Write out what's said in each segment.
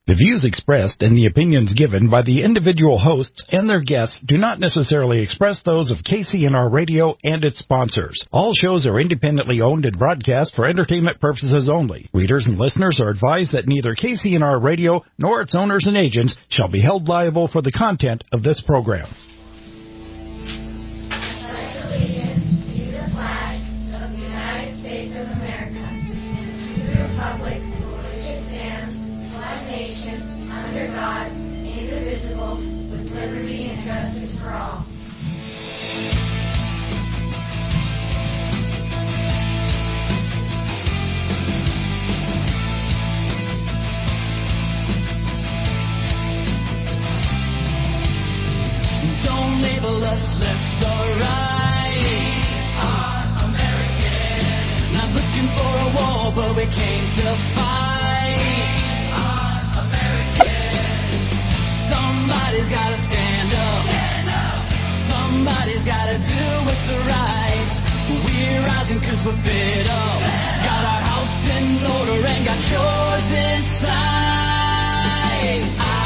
The views expressed and the opinions given by the individual hosts and their guests do not necessarily express those of KCNR Radio and its sponsors. All shows are independently owned and broadcast for entertainment purposes only. Readers and listeners are advised that neither KCNR Radio nor its owners and agents shall be held liable for the content of this program. Under God, indivisible, with liberty and justice for all. Don't label us left or right. We are American. Not looking for a war, but we came to fight. Somebody's gotta stand up. Somebody's gotta do what's right. We're rising cause we're fed up. Got our house in order and got chores inside.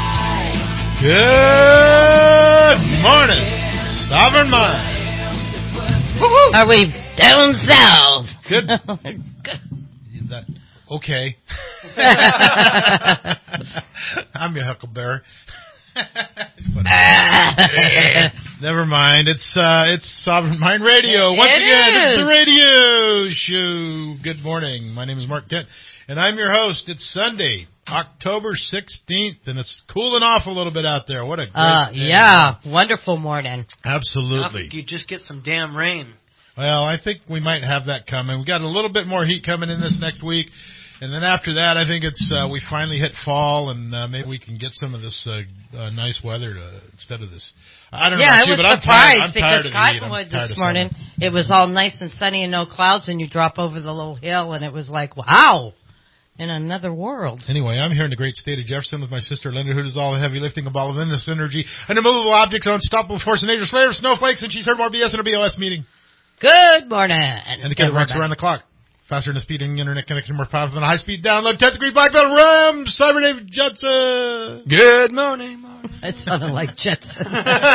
Good morning, Sovereign Mind. Are we down south? Good. Okay. I'm your Huckleberry. Never mind. It's Sovereign Mind Radio. Once again, it's the radio show. Good morning. My name is Mark Kent, and I'm your host. It's Sunday, October 16th, and it's cooling off a little bit out there. What a great day. Yeah, wonderful morning. Absolutely. I think you just get some damn rain. Well, I think we might have that coming. We got a little bit more heat coming in this next week. And then after that, I think it's we finally hit fall, and maybe we can get some of this nice weather instead of this. I don't know. Yeah, I too, was but surprised I'm tired because of the heat. Cottonwood this morning, it was all nice and sunny and no clouds, and you drop over the little hill, and it was like, wow, in another world. Anyway, I'm here in the great state of Jefferson with my sister Linda, who does all the heavy lifting, a ball of endless energy, an immovable object, an unstoppable force of nature, slayer of snowflakes, and she's heard more BS in a BOS meeting. Good morning. And the kid that works around the clock. Faster than a speeding internet connection, more powerful than a high-speed download. 10th degree black belt RAM, Cyber Dave Judson. Good morning, Mark. It sounded like Jetson.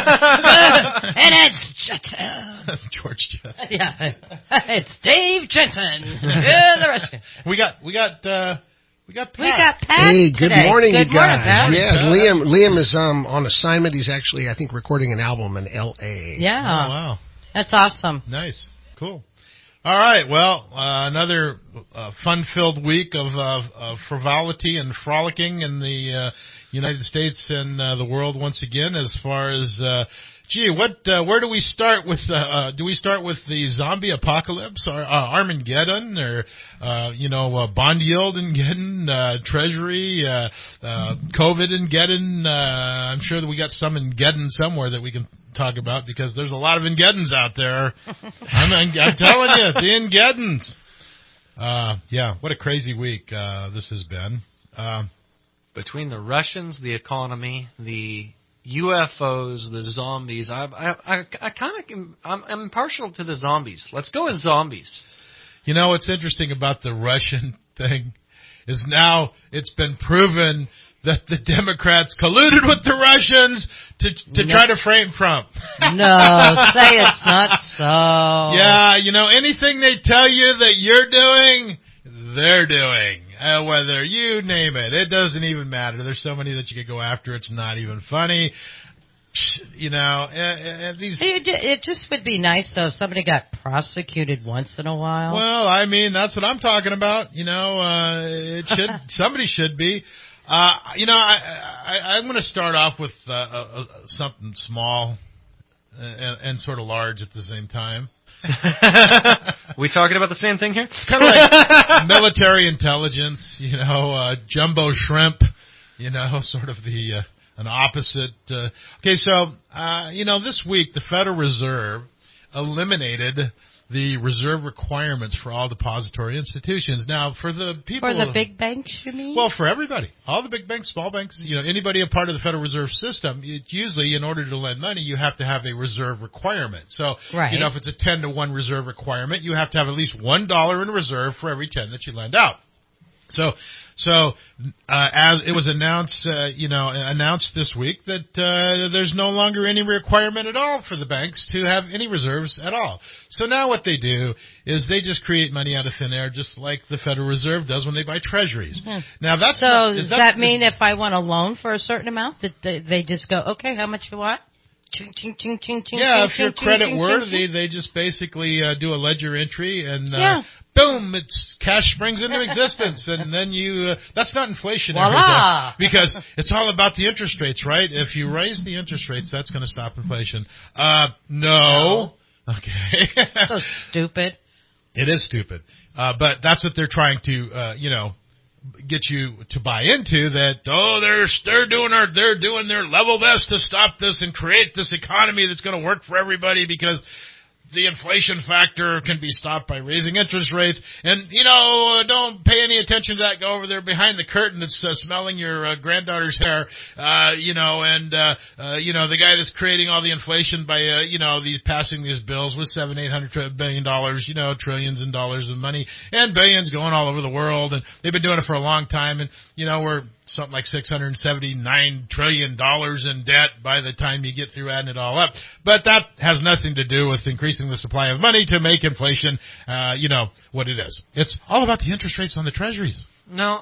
And it's Jetson. George Jetson. Yeah, it's Dave Jensen. Yeah, the rest. We got Pat. We got Pat. Hey, good today. morning, good you morning, guys. Pat. Yeah, Liam is on assignment. He's actually, I think, recording an album in L.A. Yeah. Oh, wow. That's awesome. Nice. Cool. All right. Well, another fun-filled week of frivolity and frolicking in the United States and the world once again. As far as, where do we start with? Do we start with the zombie apocalypse, or Armageddon, or bond yield and getting Treasury, COVID and getting? I'm sure that we got some in getting somewhere that we can talk about, because there's a lot of Ingeddons out there. I'm telling you, the Ingeddons. Yeah, what a crazy week this has been. Between the Russians, the economy, the UFOs, the zombies, I'm impartial to the zombies. Let's go with zombies. You know what's interesting about the Russian thing is now it's been proven that the Democrats colluded with the Russians to try to frame Trump. No, say it's not so. Yeah, anything they tell you that you're doing, they're doing. Whether you name it, it doesn't even matter. There's so many that you could go after. It's not even funny. It just would be nice, though, if somebody got prosecuted once in a while. Well, I mean, that's what I'm talking about. It should. Somebody should be. I'm going to start off with something small and sort of large at the same time. We talking about the same thing here? It's kind of like military intelligence, jumbo shrimp, sort of an opposite. Okay, so, this week the Federal Reserve eliminated the reserve requirements for all depository institutions. Now, for the people... For the big banks, you mean? Well, for everybody. All the big banks, small banks, anybody a part of the Federal Reserve System, usually in order to lend money, you have to have a reserve requirement. So, right. If it's a 10-to-1 reserve requirement, you have to have at least $1 in reserve for every 10 that you lend out. So So, as it was announced this week that there's no longer any requirement at all for the banks to have any reserves at all. So now what they do is they just create money out of thin air, just like the Federal Reserve does when they buy treasuries. Hmm. Now that's So does that mean if I want a loan for a certain amount that they just go, okay, how much you want? Ching, ching, ching, ching, ching, yeah, ching, if you're ching, credit ching, worthy, ching, ching. they just basically do a ledger entry and Yeah. boom, it's cash springs into existence, and then you that's not inflationary Voila. though, because it's all about the interest rates, right? If you raise the interest rates, that's going to stop inflation. No. Okay. So stupid. It is stupid, but that's what they're trying to get you to buy into, that they're doing their level best to stop this and create this economy that's going to work for everybody, because the inflation factor can be stopped by raising interest rates. And, don't pay any attention to that. Go over there behind the curtain that's smelling your granddaughter's hair, the guy that's creating all the inflation by, passing these bills with $700-800 billion, trillions in dollars of money, and billions going all over the world. And they've been doing it for a long time. And, we're something like $679 trillion in debt by the time you get through adding it all up. But that has nothing to do with increasing the supply of money to make inflation, what it is. It's all about the interest rates on the treasuries. No.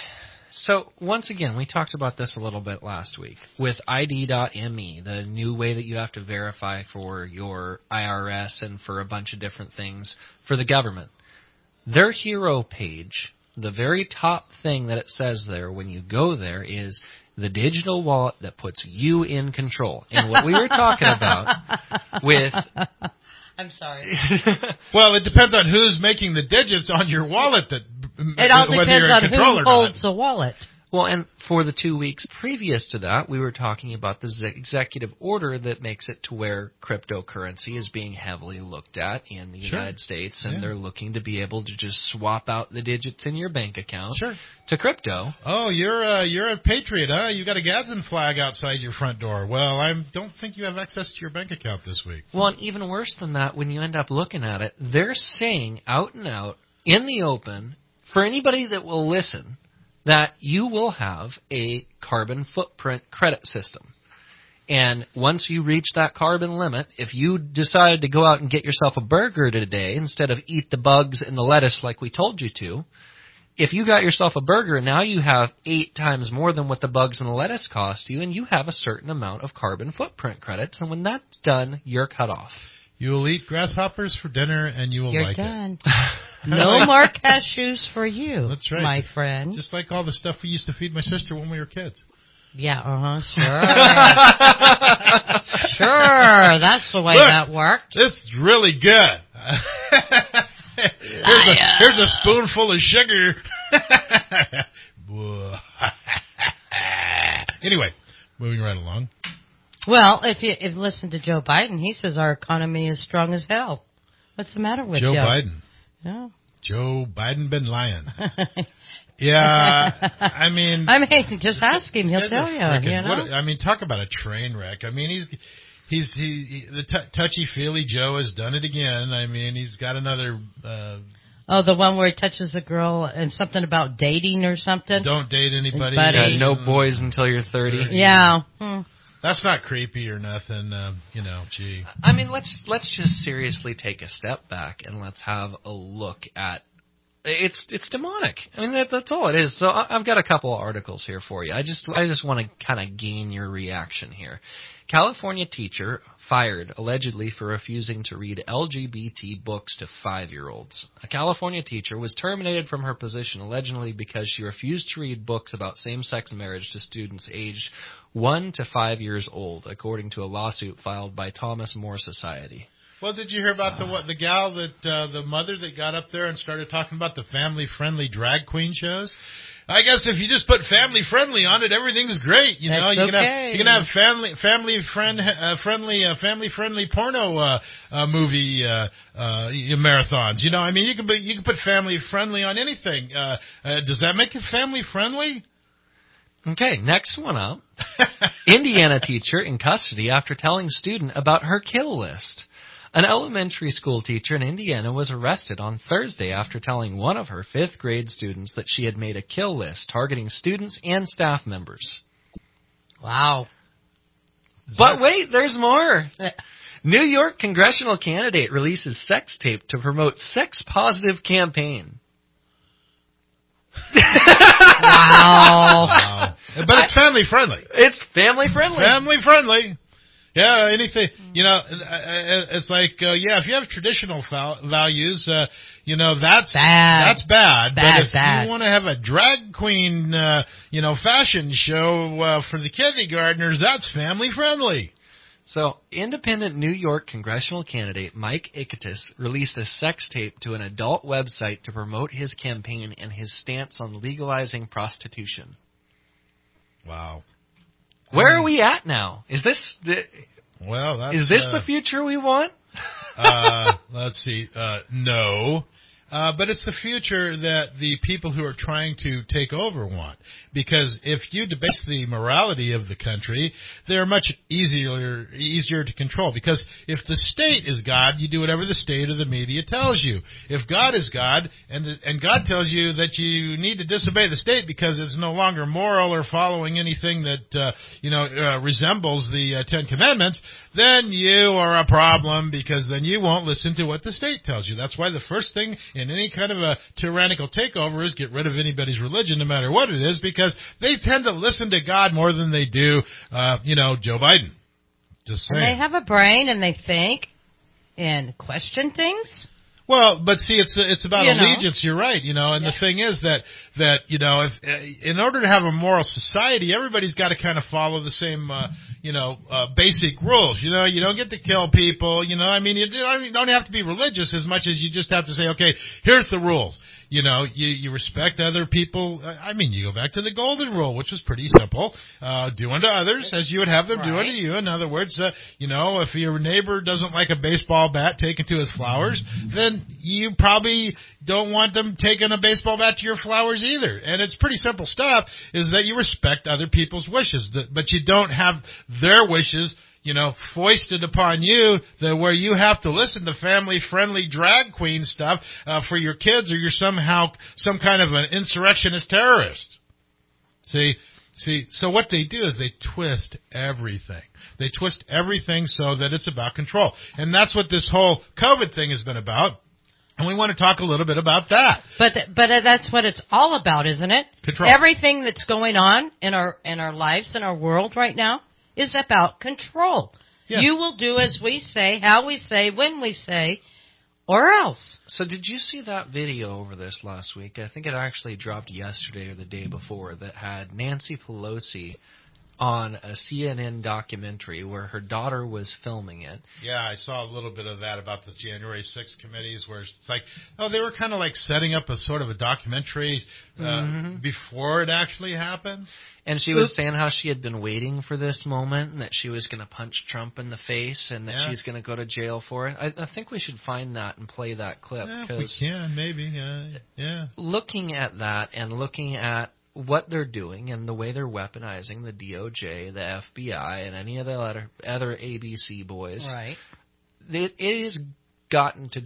So, once again, we talked about this a little bit last week with ID.me, the new way that you have to verify for your IRS and for a bunch of different things for the government. Their hero page, the very top thing that it says there when you go there is the digital wallet that puts you in control. And what we were talking about with... I'm sorry. Well, it depends on who's making the digits on your wallet. It all whether depends you're in on control who or holds not. the wallet. Well, and for the 2 weeks previous to that, we were talking about the executive order that makes it to where cryptocurrency is being heavily looked at in the United States, and they're looking to be able to just swap out the digits in your bank account to crypto. Oh, you're a patriot, huh? You got a Gadsden flag outside your front door. Well, I don't think you have access to your bank account this week. Well, and even worse than that, when you end up looking at it, they're saying out and out, in the open, for anybody that will listen, that you will have a carbon footprint credit system. And once you reach that carbon limit, if you decide to go out and get yourself a burger today instead of eat the bugs and the lettuce like we told you to, if you got yourself a burger, now you have 8 times more than what the bugs and the lettuce cost you, and you have a certain amount of carbon footprint credits. And when that's done, you're cut off. You will eat grasshoppers for dinner, and you will You're like done. it. No more cashews for you. That's right, my friend. Just like all the stuff we used to feed my sister when we were kids. Yeah, sure. Sure, that's the way that worked. This is really good. Here's a spoonful of sugar. Anyway, moving right along. Well, if you listen to Joe Biden, he says our economy is strong as hell. What's the matter with Joe you? Biden? Yeah. Joe Biden been lying. Yeah, I mean, just ask him; he'll tell you. Talk about a train wreck. I mean, the touchy-feely Joe has done it again. I mean, he's got another. The one where he touches a girl and something about dating or something. Don't date anybody. Yeah, no boys until you're 30. Yeah. That's not creepy or nothing. Gee. I mean, let's just seriously take a step back and let's have a look at. It's demonic. I mean, that's all it is. So I've got a couple of articles here for you. I just want to kind of gain your reaction here. California teacher fired allegedly for refusing to read LGBT books to 5-year-olds. A California teacher was terminated from her position allegedly because she refused to read books about same-sex marriage to students aged 1 to 5 years old, according to a lawsuit filed by Thomas More Society. Well, did you hear about the gal that the mother that got up there and started talking about the family-friendly drag queen shows? I guess if you just put family-friendly on it, everything's great. You know, you can have family-friendly porno movie marathons. You know, I mean, you can put family-friendly on anything. Does that make it family-friendly? Okay, next one up. Indiana teacher in custody after telling student about her kill list. An elementary school teacher in Indiana was arrested on Thursday after telling one of her 5th grade students that she had made a kill list targeting students and staff members. Wow. But wait, there's more. New York congressional candidate releases sex tape to promote sex-positive campaign. Wow. But it's family friendly. It's family friendly. Family friendly. Yeah, anything, it's like, if you have traditional values, that's bad. That's bad. But if Bad. you want to have a drag queen, fashion show for the kindergartners, that's family friendly. So, independent New York congressional candidate Mike Ickes released a sex tape to an adult website to promote his campaign and his stance on legalizing prostitution. Wow. Where are we at now? Is this the future we want? Let's see. No. But it's the future that the people who are trying to take over want. Because if you debase the morality of the country, they're much easier to control. Because if the state is God, you do whatever the state or the media tells you. If God is God, and God tells you that you need to disobey the state because it's no longer moral or following anything that, resembles the Ten Commandments, then you are a problem because then you won't listen to what the state tells you. That's why the first thing in any kind of a tyrannical takeover is get rid of anybody's religion, no matter what it is, because they tend to listen to God more than they do, Joe Biden. Just saying. And they have a brain and they think and question things. Well, but see, it's about allegiance. You're right, and the thing is that if in order to have a moral society, everybody's got to kind of follow the same, basic rules. You don't get to kill people. You don't have to be religious as much as you just have to say, okay, here's the rules. You respect other people. You go back to the golden rule, which was pretty simple. Do unto others as you would have them do unto you. In other words, if your neighbor doesn't like a baseball bat taken to his flowers, then you probably don't want them taking a baseball bat to your flowers either. And it's pretty simple stuff, is that you respect other people's wishes, but you don't have their wishes foisted upon you, where you have to listen to family-friendly drag queen stuff for your kids, or you're somehow some kind of an insurrectionist terrorist. See, so what they do is they twist everything. They twist everything so that it's about control. And that's what this whole COVID thing has been about. And we want to talk a little bit about that. But that's what it's all about, isn't it? Control. Everything that's going on in our lives, in our world right now, is about control. Yeah. You will do as we say, how we say, when we say, or else. So did you see that video over this last week? I think it actually dropped yesterday or the day before, that had Nancy Pelosi on a CNN documentary where her daughter was filming it. Yeah, I saw a little bit of that about the January 6th committees, where it's like, they were kind of like setting up a sort of a documentary before it actually happened. And she was saying how she had been waiting for this moment, and that she was going to punch Trump in the face, and that she's going to go to jail for it. I think we should find that and play that clip. Yeah, if we can, maybe. Yeah. Looking at that and looking at what they're doing and the way they're weaponizing the DOJ, the FBI, and any of the other ABC boys, right? It has gotten to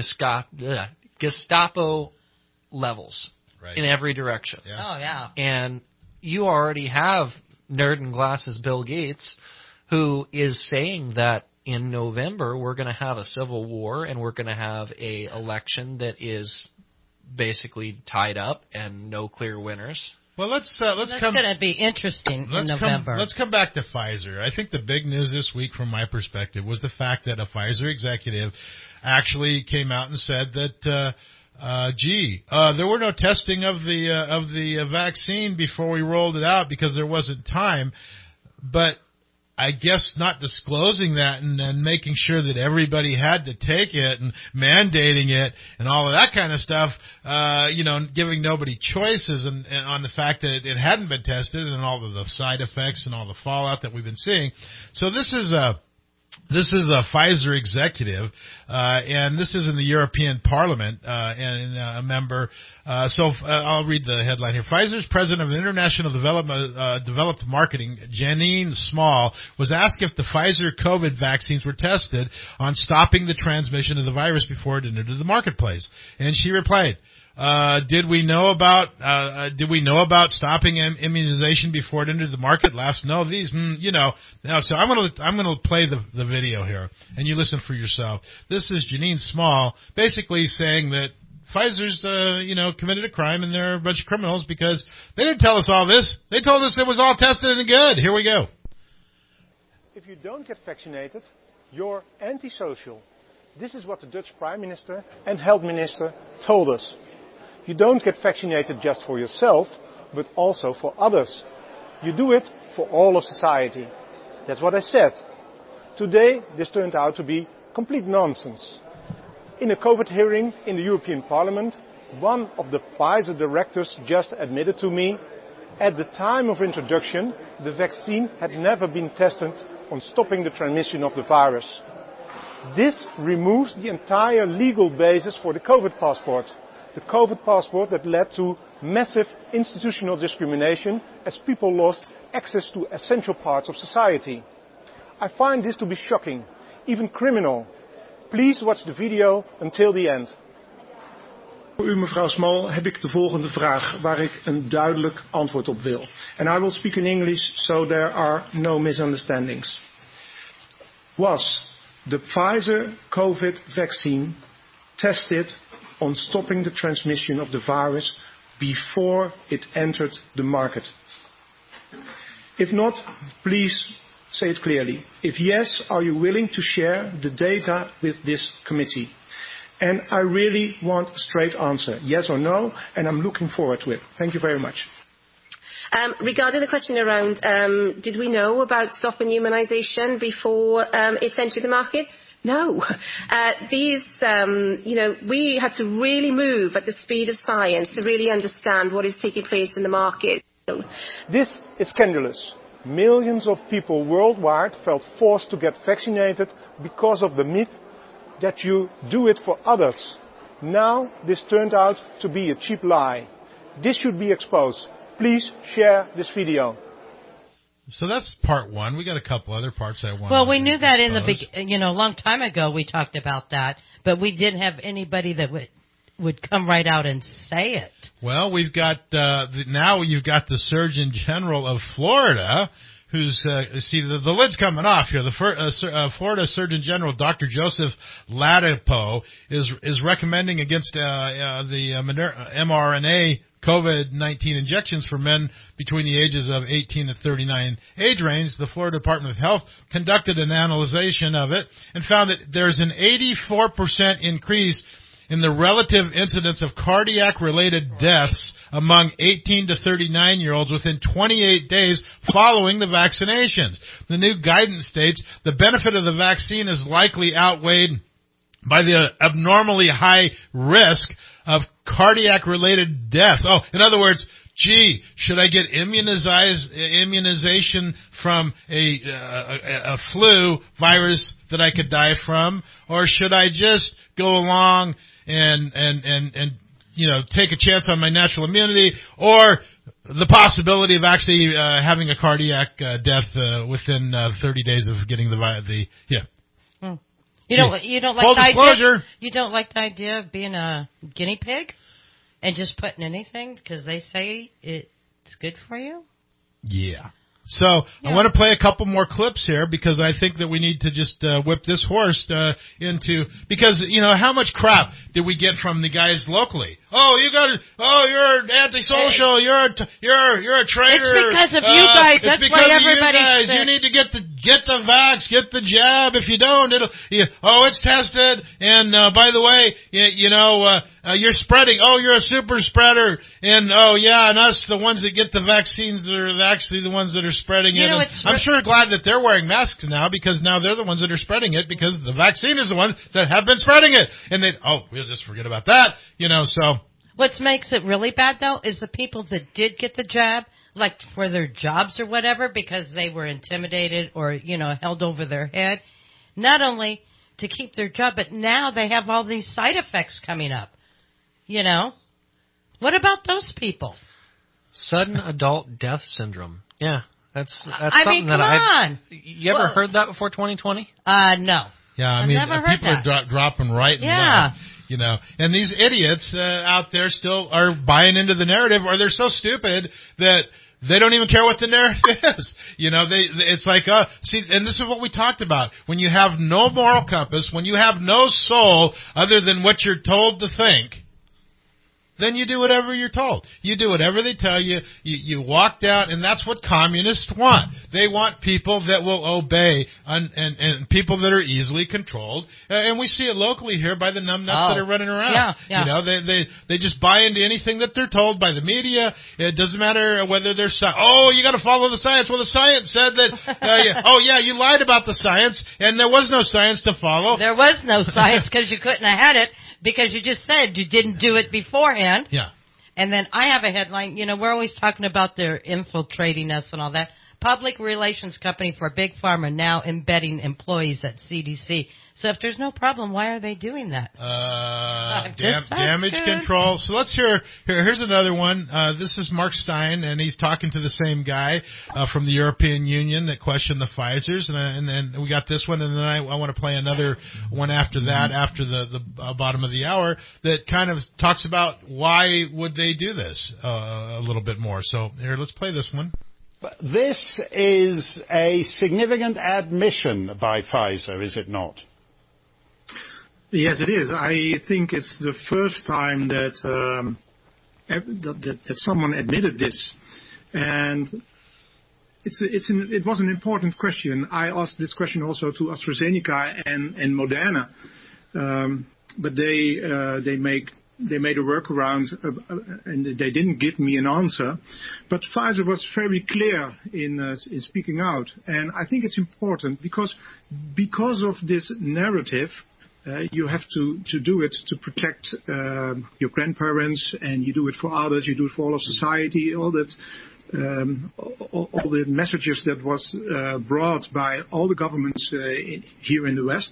Gestapo levels in every direction. Yeah. Oh, yeah. And you already have Nerd and Glasses Bill Gates, who is saying that in November we're going to have a civil war and we're going to have a election that is basically tied up and no clear winners. Well, that's going to be interesting in November. Let's come back to Pfizer. I think the big news this week, from my perspective, was the fact that a Pfizer executive actually came out and said that, there were no testing of the vaccine before we rolled it out because there wasn't time. But I guess not disclosing that and making sure that everybody had to take it and mandating it and all of that kind of stuff, giving nobody choices and on the fact that it hadn't been tested and all of the side effects and all the fallout that we've been seeing. So this is This is a Pfizer executive, and this is in the European Parliament, and a member. I'll read the headline here. Pfizer's president of international developed marketing, Janine Small, was asked if the Pfizer COVID vaccines were tested on stopping the transmission of the virus before it entered the marketplace, and she replied, Did we know about stopping immunization before it entered the market? No, these, no. So I'm gonna play the video here, and you listen for yourself. This is Janine Small basically saying that Pfizer's, committed a crime and they're a bunch of criminals because they didn't tell us all this. They told us it was all tested and good. Here we go. If you don't get vaccinated, you're antisocial. This is what the Dutch Prime Minister and Health Minister told us. You don't get vaccinated just for yourself, but also for others. You do it for all of society. That's what I said. Today, this turned out to be complete nonsense. In a COVID hearing in the European Parliament, one of the Pfizer directors just admitted to me, at the time of introduction, the vaccine had never been tested on stopping the transmission of the virus. This removes the entire legal basis for the COVID passport. The COVID passport that led to massive institutional discrimination as people lost access to essential parts of society. I find this to be shocking, even criminal. Please watch the video until the end. Voor u, mevrouw Small, heb ik de volgende vraag waar ik een duidelijk antwoord op wil. And I will speak in English so there are no misunderstandings. Was the Pfizer COVID vaccine tested on stopping the transmission of the virus before it entered the market? If not, please say it clearly. If yes, are you willing to share the data with this committee? And I really want a straight answer, yes or no, and I'm looking forward to it. Thank you very much. Regarding the question around, did we know about stop immunization before it entered the market? No. We had to really move at the speed of science to really understand what is taking place in the market. This is scandalous. Millions of people worldwide felt forced to get vaccinated because of the myth that you do it for others. Now this turned out to be a cheap lie. This should be exposed. Please share this video. So that's part one. We got a couple other parts I want. Well, we knew that in a long time ago we talked about that, but we didn't have anybody that would come right out and say it. Well, we've got now you've got the Surgeon General of Florida, who's the lid's coming off here. The Florida Surgeon General, Dr. Joseph Ladapo, is recommending against the mRNA COVID-19 injections for men between the ages of 18 and 39 age range. The Florida Department of Health conducted an analysis of it and found that there's an 84% increase in the relative incidence of cardiac-related deaths among 18 to 39-year-olds within 28 days following the vaccinations. The new guidance states the benefit of the vaccine is likely outweighed by the abnormally high risk of cardiac-related death. Oh, in other words, should I get immunization from a flu virus that I could die from, or should I just go along and take a chance on my natural immunity, or the possibility of actually having a cardiac death within 30 days of getting You don't like the idea. You don't like the idea of being a guinea pig and just putting anything because they say it's good for you? Yeah. So I want to play a couple more clips here because I think that we need to just whip this horse because how much crap did we get from the guys locally? You're antisocial. You're a traitor. It's because of you guys. That's why everybody's sick. You need to get the vax, get the jab. If you don't, it's tested. And by the way, you're spreading. You're a super spreader. And and us, the ones that get the vaccines, are actually the ones that are spreading it. I'm sure glad that they're wearing masks now because now they're the ones that are spreading it because the vaccine is the ones that have been spreading it. And we'll just forget about that. So. What makes it really bad, though, is the people that did get the jab, like for their jobs or whatever, because they were intimidated or, held over their head. not only to keep their job, but now they have all these side effects coming up. You know? What about those people? Sudden adult death syndrome. Yeah, that's I something mean, that on. You ever heard that before 2020? No. Yeah, I I've mean, never heard people that. are dropping right and left, you know. And these idiots out there still are buying into the narrative, or they're so stupid that they don't even care what the narrative is. You know, it's like, see, and this is what we talked about. When you have no moral compass, when you have no soul other than what you're told to think, then you do whatever you're told. You do whatever they tell you. You walk down, and that's what communists want. They want people that will obey and people that are easily controlled. And we see it locally here by the numbnuts that are running around. Yeah, yeah. You know, they just buy into anything that they're told by the media. It doesn't matter whether they're you got to follow the science. Well, the science said that. You lied about the science, and there was no science to follow. There was no science because you couldn't have had it. Because you just said you didn't do it beforehand. Yeah. And then I have a headline. You know, we're always talking about their infiltrating us and all that. Public relations company for Big Pharma now embedding employees at CDC. So if there's no problem, why are they doing that? Damage control. So let's here's another one. This is Mark Stein, and he's talking to the same guy from the European Union that questioned the Pfizers. And then we got this one, and then I want to play another one after that, after the bottom of the hour, that kind of talks about why would they do this a little bit more. So here, let's play this one. This is a significant admission by Pfizer, is it not? Yes, it is. I think it's the first time that someone admitted this, and it was an important question. I asked this question also to AstraZeneca and Moderna, but they made a workaround and they didn't give me an answer. But Pfizer was very clear in speaking out, and I think it's important because of this narrative. You have to do it to protect your grandparents, and you do it for others. You do it for all of society. All that, all the messages that was brought by all the governments here in the West.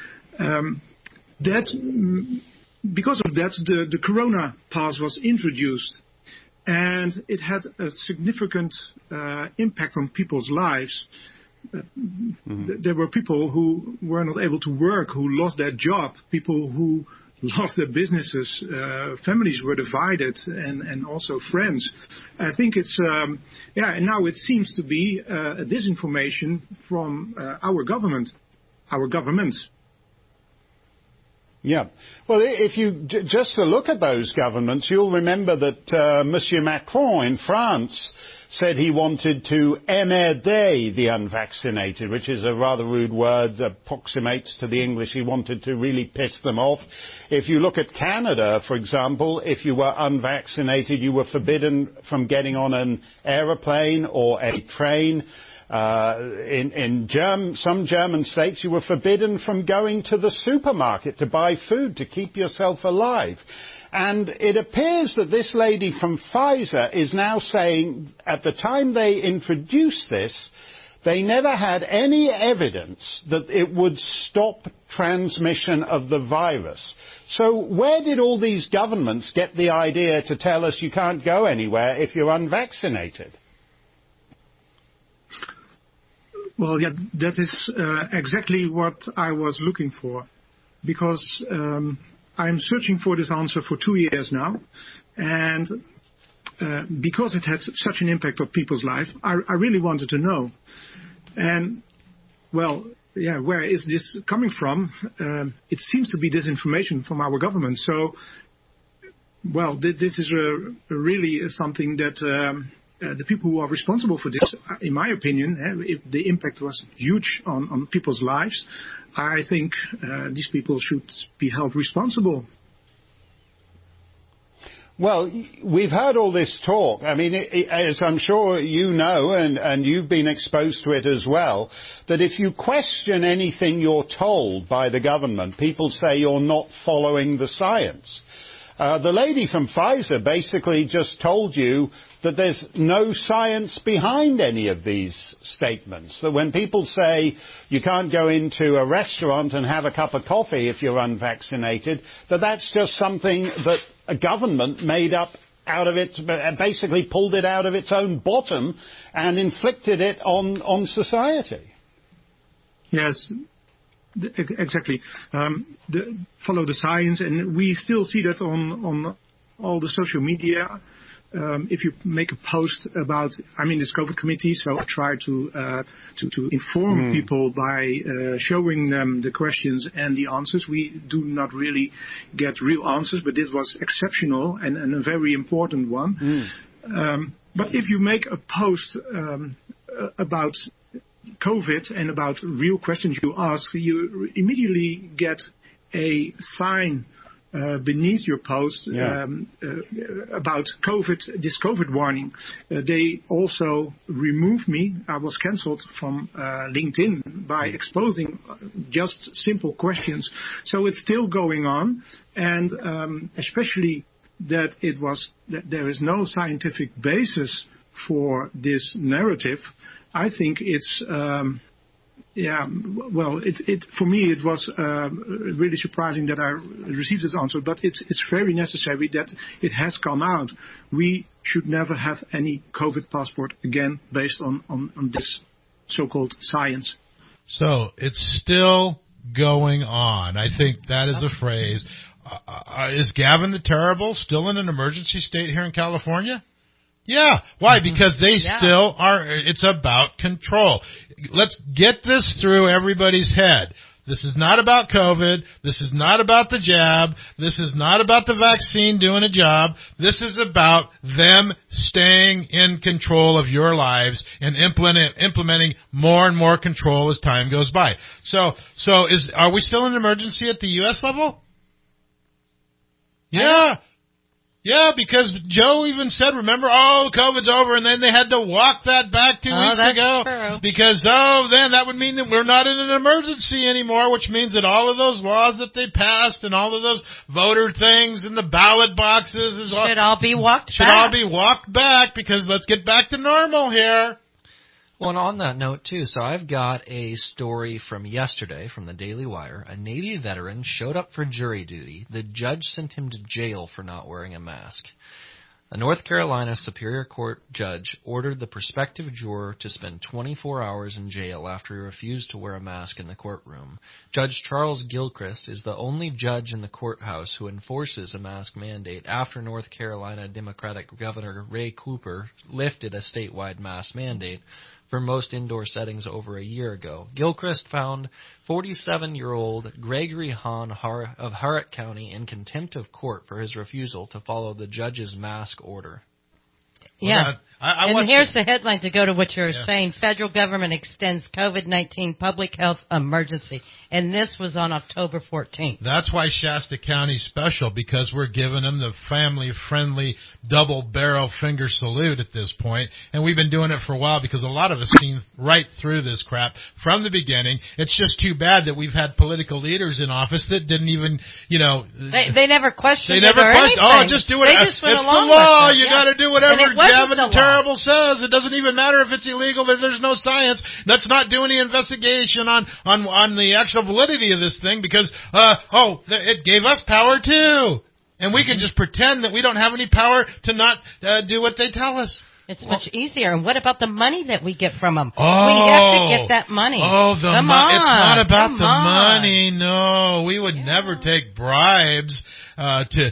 Because of that, the Corona Pass was introduced, and it had a significant impact on people's lives. There were people who were not able to work, who lost their job, people who lost their businesses, families were divided, and also friends. I think it's, and now it seems to be a disinformation from our governments. Yeah. Well, if you just to look at those governments, you'll remember that Monsieur Macron in France said he wanted to emmerder the unvaccinated, which is a rather rude word that approximates to the English. He wanted to really piss them off. If you look at Canada, for example, if you were unvaccinated, you were forbidden from getting on an aeroplane or a train. In some German states, you were forbidden from going to the supermarket to buy food to keep yourself alive. And it appears that this lady from Pfizer is now saying at the time they introduced this, they never had any evidence that it would stop transmission of the virus. So where did all these governments get the idea to tell us you can't go anywhere if you're unvaccinated? Well, yeah, that is exactly what I was looking for, because I'm searching for this answer for 2 years now, and because it had such an impact on people's life, I really wanted to know. And, well, yeah, where is this coming from? It seems to be disinformation from our government. So, well, this is really something that the people who are responsible for this, in my opinion, if the impact was huge on people's lives, I think these people should be held responsible. Well, we've heard all this talk. I mean, as I'm sure you know, and you've been exposed to it as well, that if you question anything you're told by the government, people say you're not following the science. The lady from Pfizer basically just told you that there's no science behind any of these statements. That when people say you can't go into a restaurant and have a cup of coffee if you're unvaccinated, that's just something that a government made up out of it, basically pulled it out of its own bottom and inflicted it on society. Yes, exactly. Follow the science, and we still see that on all the social media. If you make a post about, I'm in this COVID committee, so I try to inform people by showing them the questions and the answers. We do not really get real answers, but this was exceptional and a very important one. But if you make a post about COVID and about real questions you ask, you immediately get a sign beneath your post about COVID, this COVID warning. They also removed me. I was cancelled from LinkedIn by exposing just simple questions. So it's still going on, and especially that there is no scientific basis for this narrative. I think it's for me it was really surprising that I received this answer, but it's very necessary that it has come out. We should never have any COVID passport again based on this so-called science. So it's still going on. I think that is a phrase. Is Gavin the Terrible still in an emergency state here in California? Yeah. Why? Because they still are. It's about control. Let's get this through everybody's head. This is not about COVID. This is not about the jab. This is not about the vaccine doing a job. This is about them staying in control of your lives and implementing more and more control as time goes by. So are we still in an emergency at the U.S. level? Yeah. Yeah, because Joe even said, remember, COVID's over, and then they had to walk that back 2 weeks ago. True. Because, then that would mean that we're not in an emergency anymore, which means that all of those laws that they passed and all of those voter things and the ballot boxes should all be walked back because let's get back to normal here. Well, and on that note, too, so I've got a story from yesterday from the Daily Wire. A Navy veteran showed up for jury duty. The judge sent him to jail for not wearing a mask. A North Carolina Superior Court judge ordered the prospective juror to spend 24 hours in jail after he refused to wear a mask in the courtroom. Judge Charles Gilchrist is the only judge in the courthouse who enforces a mask mandate after North Carolina Democratic Governor Ray Cooper lifted a statewide mask mandate for most indoor settings over a year ago. Gilchrist found 47-year-old Gregory Hahn of Harrett County in contempt of court for his refusal to follow the judge's mask order. Yeah. And here's the headline to go to what you're saying. Federal government extends COVID-19 public health emergency. And this was on October 14th. That's why Shasta County's special, because we're giving them the family-friendly double-barrel finger salute at this point. And we've been doing it for a while because a lot of us seen right through this crap from the beginning. It's just too bad that we've had political leaders in office that didn't even, They never questioned it or anything. Oh, just do it. They just went it's along the law. with it. You got to do whatever Gavin the Terrible says. It doesn't even matter if it's illegal. There's no science. Let's not do any investigation on the actual validity of this thing because, it gave us power too. And we can just pretend that we don't have any power to not do what they tell us. It's much easier. And what about the money that we get from them? Oh, we have to get that money. Oh, it's not about the money. No, we would never take bribes to,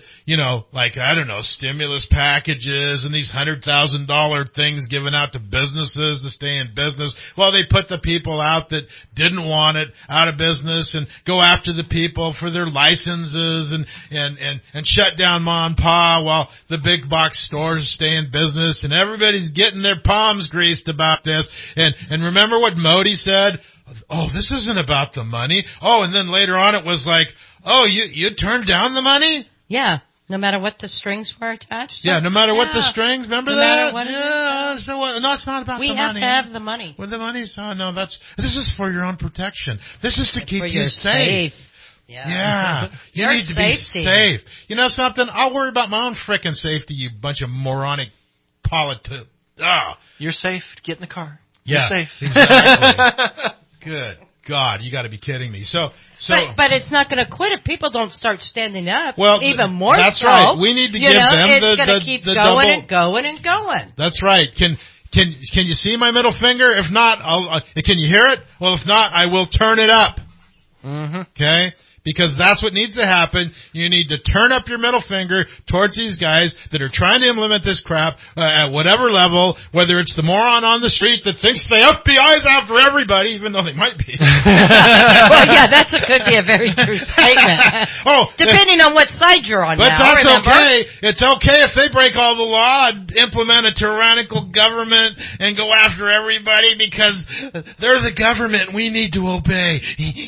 stimulus packages and these $100,000 things given out to businesses to stay in business. Well, they put the people out that didn't want it out of business and go after the people for their licenses and shut down Ma and Pa while the big box stores stay in business, and everybody's getting their palms greased about this. And remember what Modi said? Oh, this isn't about the money. Oh, and then later on it was like, oh, you turned down the money? Yeah, no matter what the strings were attached to. Yeah, no matter what the strings. Remember that? What it's not about the money. We have to have the money. Well, the money's, this is for your own protection. This is to keep you safe. Yeah. You Your need to safety. be safe. You know something? I'll worry about my own frickin' safety, you bunch of moronic politics. You're safe. Get in the car. Yeah, You're safe. Exactly. Good God, you got to be kidding me. But it's not going to quit if people don't start standing up. Well, even more that's so. right. We need to give them it's going to keep going and going and going. That's right. Can you see my middle finger? If not, can you hear it? Well, if not, I will turn it up. Mm-hmm. Okay? Because that's what needs to happen. You need to turn up your middle finger towards these guys that are trying to implement this crap at whatever level, whether it's the moron on the street that thinks the FBI's after everybody, even though they might be. Well, yeah, that could be a very true statement. Depending on what side you're on. But now, that's remember? okay. It's okay if they break all the law and implement a tyrannical government and go after everybody because they're the government. We need to obey.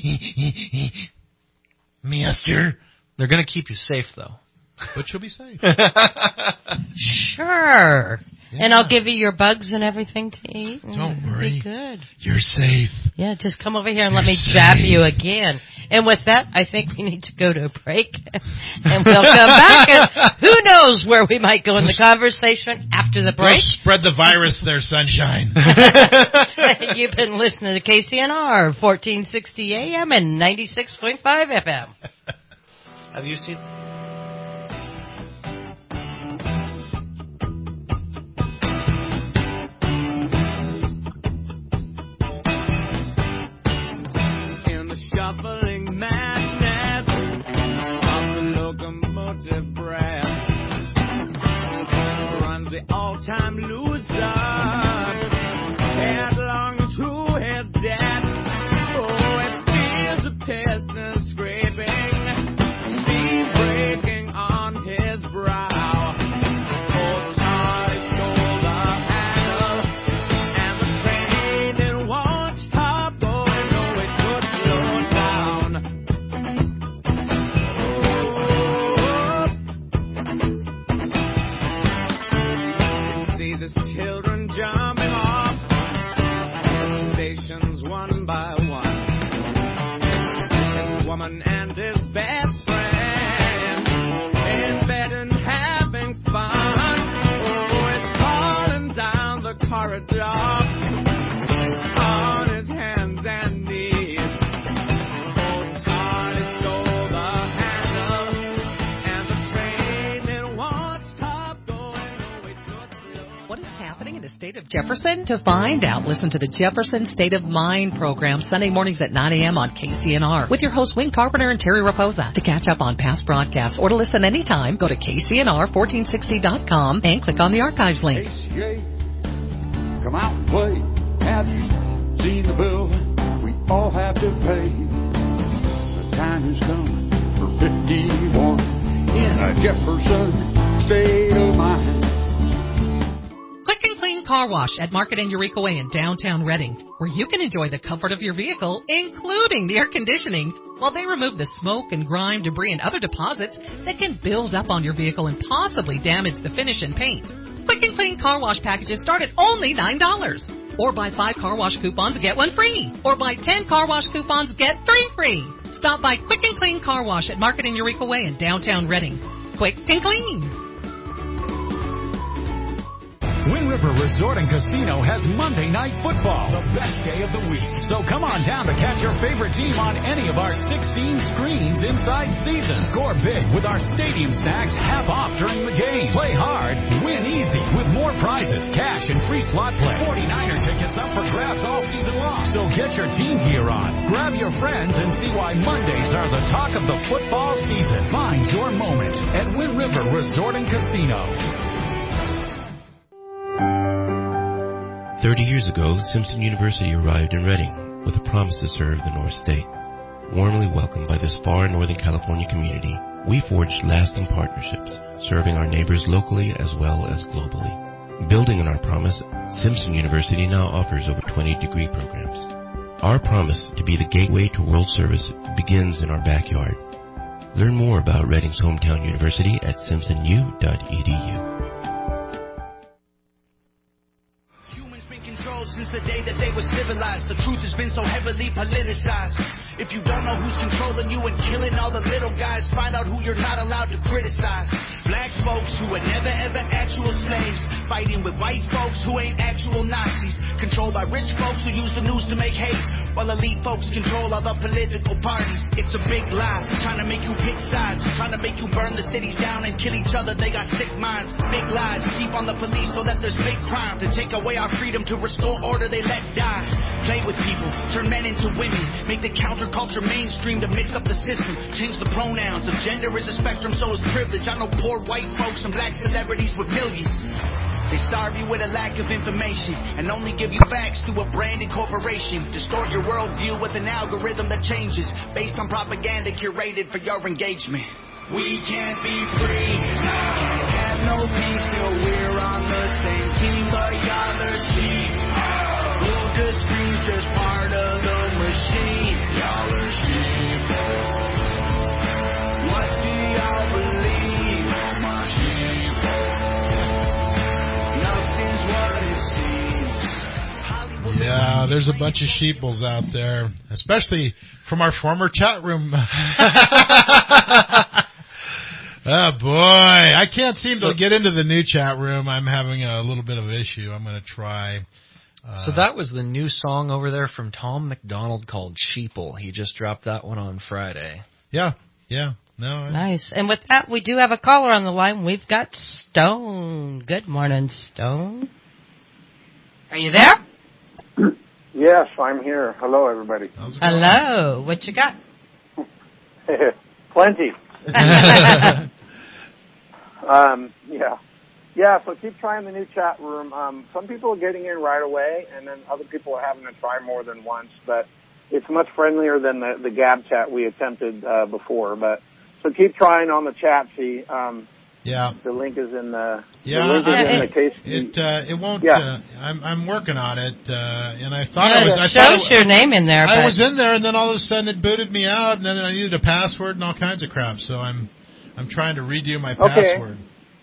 Mister. They're going to keep you safe, though. But you'll be safe. Sure. Yeah. And I'll give you your bugs and everything to eat. Don't worry. Be good. You're safe. Yeah, just come over here and let me jab you again. And with that, I think we need to go to a break. And we'll come back. And who knows where we might go in the conversation after the break. Don't spread the virus there, sunshine. You've been listening to KCNR, 1460 AM and 96.5 FM. Have you seen... Shuffling madness of the locomotive breath runs the all-time loser headlong to his death. Oh, it feels a piston scraping, steam breaking on his brow. Oh, Charlie stole the handle, and the train it won't stop going. No, it could slow down. It sees his children jumping off the stations one by one. His woman and his best friend in bed and having fun. Oh, it's falling down the corridor on his hands and knees. Oh, Charlie stole the handle, and the train it won't stop going. Oh, it could slow. What is happening in the state of Jefferson? To find out, listen to the Jefferson State of Mind program Sunday mornings at 9 a.m. on KCNR with your hosts Wayne Carpenter and Terry Raposa. To catch up on past broadcasts or to listen anytime, go to KCNR1460.com and click on the archives link. ACA, come out and play. Have you seen the bill we all have to pay? The time is coming for 51 in a Jefferson State of Mind. Quick and Clean Car Wash at Market and Eureka Way in downtown Reading, where you can enjoy the comfort of your vehicle, including the air conditioning, while they remove the smoke and grime, debris, and other deposits that can build up on your vehicle and possibly damage the finish and paint. Quick and Clean Car Wash packages start at only $9. Or buy 5 car wash coupons, get 1 free. Or buy 10 car wash coupons, get 3 free. Stop by Quick and Clean Car Wash at Market and Eureka Way in downtown Reading. Quick and clean. Wind River Resort and Casino has Monday Night Football, the best day of the week. So come on down to catch your favorite team on any of our 16 screens inside season. Score big with our stadium snacks half off during the game. Play hard, win easy with more prizes, cash, and free slot play. 49er tickets up for grabs all season long. So get your team gear on, grab your friends, and see why Mondays are the talk of the football season. Find your moment at Wind River Resort and Casino. 30 years ago, Simpson University arrived in Reading with a promise to serve the North State. Warmly welcomed by this far Northern California community, we forged lasting partnerships, serving our neighbors locally as well as globally. Building on our promise, Simpson University now offers over 20 degree programs. Our promise to be the gateway to world service begins in our backyard. Learn more about Reading's hometown university at simpsonu.edu. Since the day that they were civilized, the truth has been so heavily politicized. If you don't know who's controlling you and killing all the little guys, find out who you're not allowed to criticize. Black folks who were never ever actual slaves, fighting with white folks who ain't actual Nazis, controlled by rich folks who use the news to make hate, while elite folks control all the political parties. It's a big lie, trying to make you pick sides, trying to make you burn the cities down and kill each other. They got sick minds, big lies, keep on the police so that there's big crime, to take away our freedom, to restore order they let die. Play with people, turn men into women, make the counterculture mainstream to mix up the system, change the pronouns. If gender is a spectrum, so is privilege. I know poor white folks and black celebrities with millions. They starve you with a lack of information and only give you facts through a branded corporation. Distort your worldview with an algorithm that changes based on propaganda curated for your engagement. We can't be free, can't have no peace till we're on the same team, but y'all are sheep. Blue good screen's just part of the machine. Y'all are sheep. What do y'all believe? Oh my sheep. Nothing's what it seems. Yeah, there's a bunch of sheeples out there, especially from our former chat room. Oh, boy. I can't seem to get into the new chat room. I'm having a little bit of an issue. I'm going to try. So that was the new song over there from Tom McDonald called Sheeple. He just dropped that one on Friday. Yeah. Nice. And with that, we do have a caller on the line. We've got Stone. Good morning, Stone. Are you there? Yes, I'm here. Hello, everybody. Hello. What you got? Plenty. Yeah, so keep trying the new chat room. Some people are getting in right away, and then other people are having to try more than once, but it's much friendlier than the Gab chat we attempted before. But so keep trying on the chat. See, the link is in the the case. It won't. Yeah. I'm working on it, and I thought it shows your name in there. I was in there, and then all of a sudden it booted me out, and then I needed a password and all kinds of crap. So I'm trying to redo my password.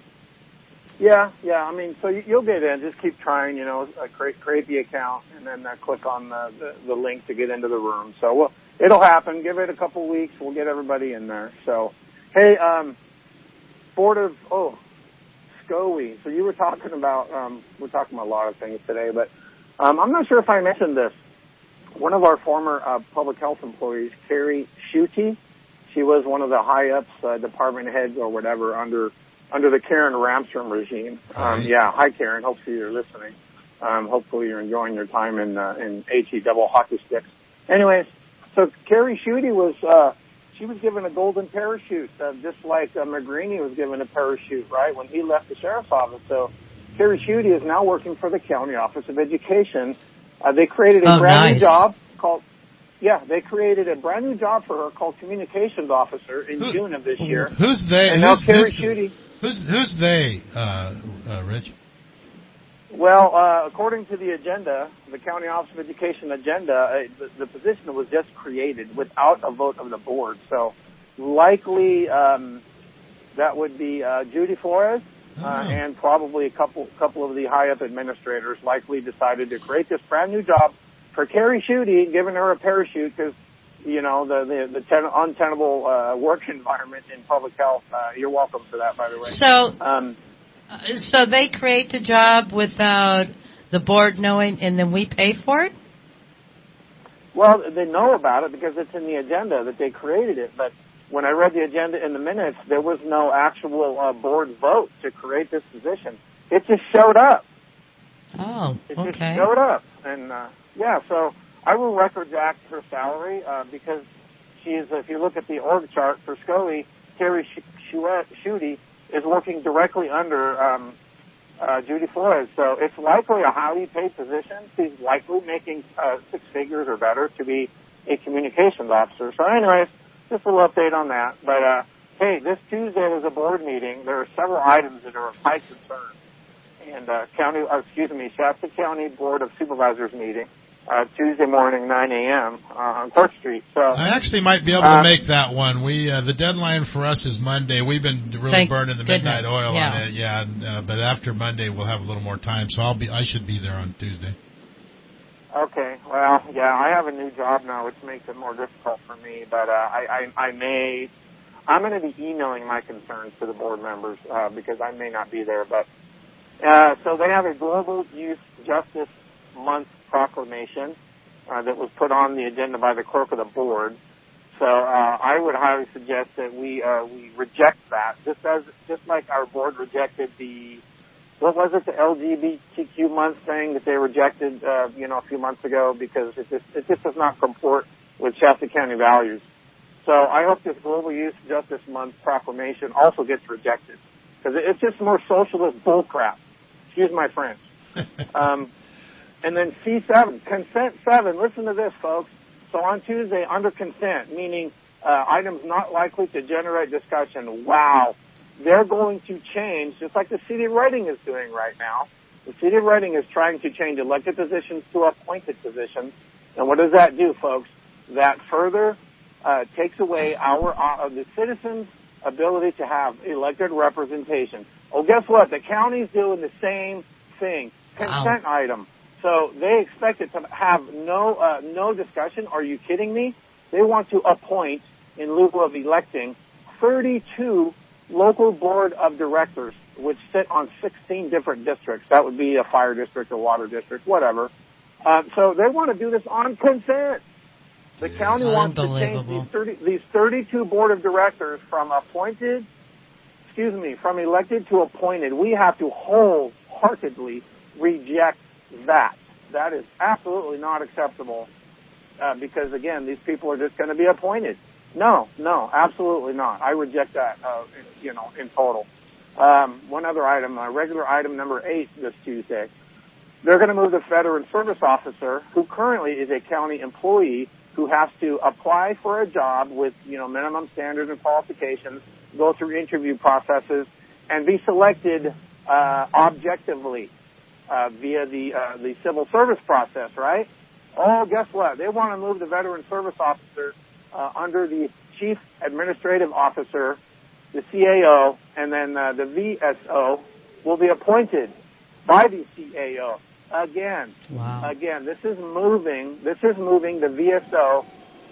Yeah. I mean, so you'll get in. Just keep trying. Create the account, and then click on the link to get into the room. So it'll happen. Give it a couple weeks. We'll get everybody in there. So hey, Board of SCOE. So you were talking about we're talking about a lot of things today, but I'm not sure if I mentioned this. One of our former public health employees, Carrie Schutte, she was one of the high ups, department heads or whatever under the Karen Ramstrom regime. Hi Karen. Hopefully you're listening. Hopefully you're enjoying your time in HE double hockey sticks. Anyways, so Carrie Schutte was she was given a golden parachute, just like McGreeny was given a parachute, right, when he left the sheriff's office. So Carrie Schutte is now working for the County Office of Education. They created a brand new job called, they created a brand new job for her called Communications Officer in June of this year. Who's they? And now Carrie Schutte. Who's they, Rich? Well, according to the agenda, the County Office of Education agenda, the position was just created without a vote of the board. So likely that would be Judy Flores and probably a couple of the high-up administrators likely decided to create this brand new job for Carrie Schutte, giving her a parachute because, the untenable work environment in public health. You're welcome for that, by the way. So they create the job without the board knowing, and then we pay for it? Well, they know about it because it's in the agenda that they created it. But when I read the agenda in the minutes, there was no actual board vote to create this position. It just showed up. Oh, It just showed up. And, so I will record back her salary because she is, if you look at the org chart for SCOE, Carrie Schutte is working directly under Judy Flores. So it's likely a highly paid position. She's likely making 6 figures or better to be a communications officer. So anyways, just a little update on that. But, hey, this Tuesday was a board meeting. There are several items that are of high concern. And Shasta County Board of Supervisors meeting Tuesday morning, 9 a.m. On Court Street. So I actually might be able to make that one. The deadline for us is Monday. We've been really burning the midnight oil on it. But after Monday we'll have a little more time. So I should be there on Tuesday. Okay. Well, yeah, I have a new job now, which makes it more difficult for me. But I'm going to be emailing my concerns to the board members because I may not be there. But so they have a Global Youth Justice Month proclamation that was put on the agenda by the clerk of the board. So I would highly suggest that we reject that, just like our board rejected the LGBTQ month thing that they rejected a few months ago because it just does not comport with Shasta County values. So I hope this Global Youth Justice Month proclamation also gets rejected because it's just more socialist bullcrap. Excuse my French. And then C7, consent 7. Listen to this, folks. So on Tuesday, under consent, meaning items not likely to generate discussion. Wow. They're going to change, just like the City of Reading is doing right now. The City of Reading is trying to change elected positions to appointed positions. And what does that do, folks? That further takes away the citizens' ability to have elected representation. Oh, guess what? The county's doing the same thing. Consent item. So they expect it to have no discussion. Are you kidding me? They want to appoint, in lieu of electing, 32 local board of directors, which sit on 16 different districts. That would be a fire district, a water district, whatever. So they want to do this on consent. The county wants to change these 32 board of directors from elected to appointed. We have to wholeheartedly reject that. That is absolutely not acceptable because, again, these people are just going to be appointed. No, absolutely not. I reject that, in total. One other item, regular item number 8 this Tuesday. They're going to move the veteran service officer, who currently is a county employee, who has to apply for a job with, minimum standards and qualifications, go through interview processes, and be selected objectively via the civil service process, right? Oh, guess what? They want to move the veteran service officer under the chief administrative officer, the CAO, and then the VSO will be appointed by the CAO. Again, this is moving the VSO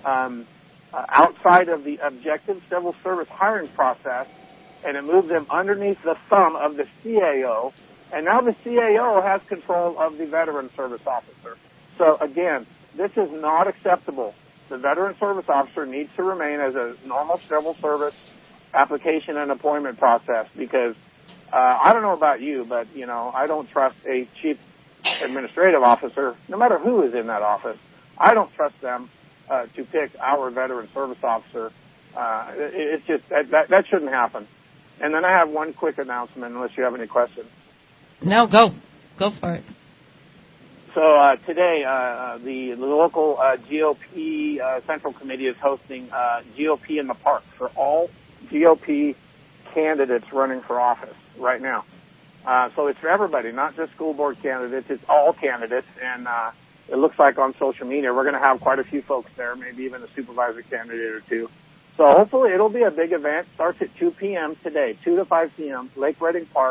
outside of the objective civil service hiring process, and it moves them underneath the thumb of the CAO. And now the CAO has control of the veteran service officer. So again, this is not acceptable. The veteran service officer needs to remain as a normal civil service application and appointment process because I don't know about you, but I don't trust a chief administrative officer, no matter who is in that office. I don't trust them to pick our veteran service officer. It's just that shouldn't happen. And then I have one quick announcement, unless you have any questions. No, go for it. So today, the local GOP Central Committee is hosting GOP in the Park for all GOP candidates running for office right now. So it's for everybody, not just school board candidates. It's all candidates, and it looks like on social media we're going to have quite a few folks there, maybe even a supervisor candidate or two. So hopefully it'll be a big event. Starts at 2 p.m. today, 2 to 5 p.m., Lake Reading Park.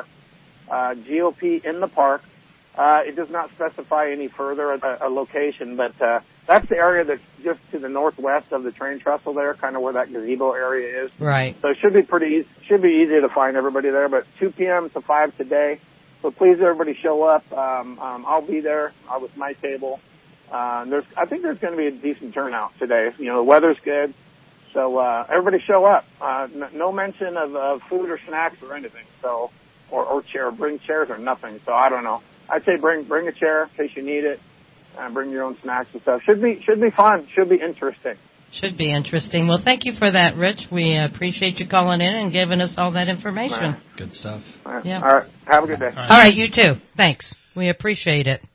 GOP in the park. It does not specify any further a location, but that's the area that's just to the northwest of the train trestle there, kind of where that gazebo area is. Right. So it should be easy to find everybody there, but 2 p.m. to 5 today. So please, everybody show up. I'll be there with my table. I think there's going to be a decent turnout today. The weather's good. So everybody show up. No mention of food or snacks or anything. So or bring chairs or nothing. So I don't know. I'd say bring a chair in case you need it, and bring your own snacks and stuff. Should be fun. Should be interesting. Should be interesting. Well, thank you for that, Rich. We appreciate you calling in and giving us all that information. Right. Good stuff. Yeah. All right. Have a good day. All right, you too. Thanks. We appreciate it.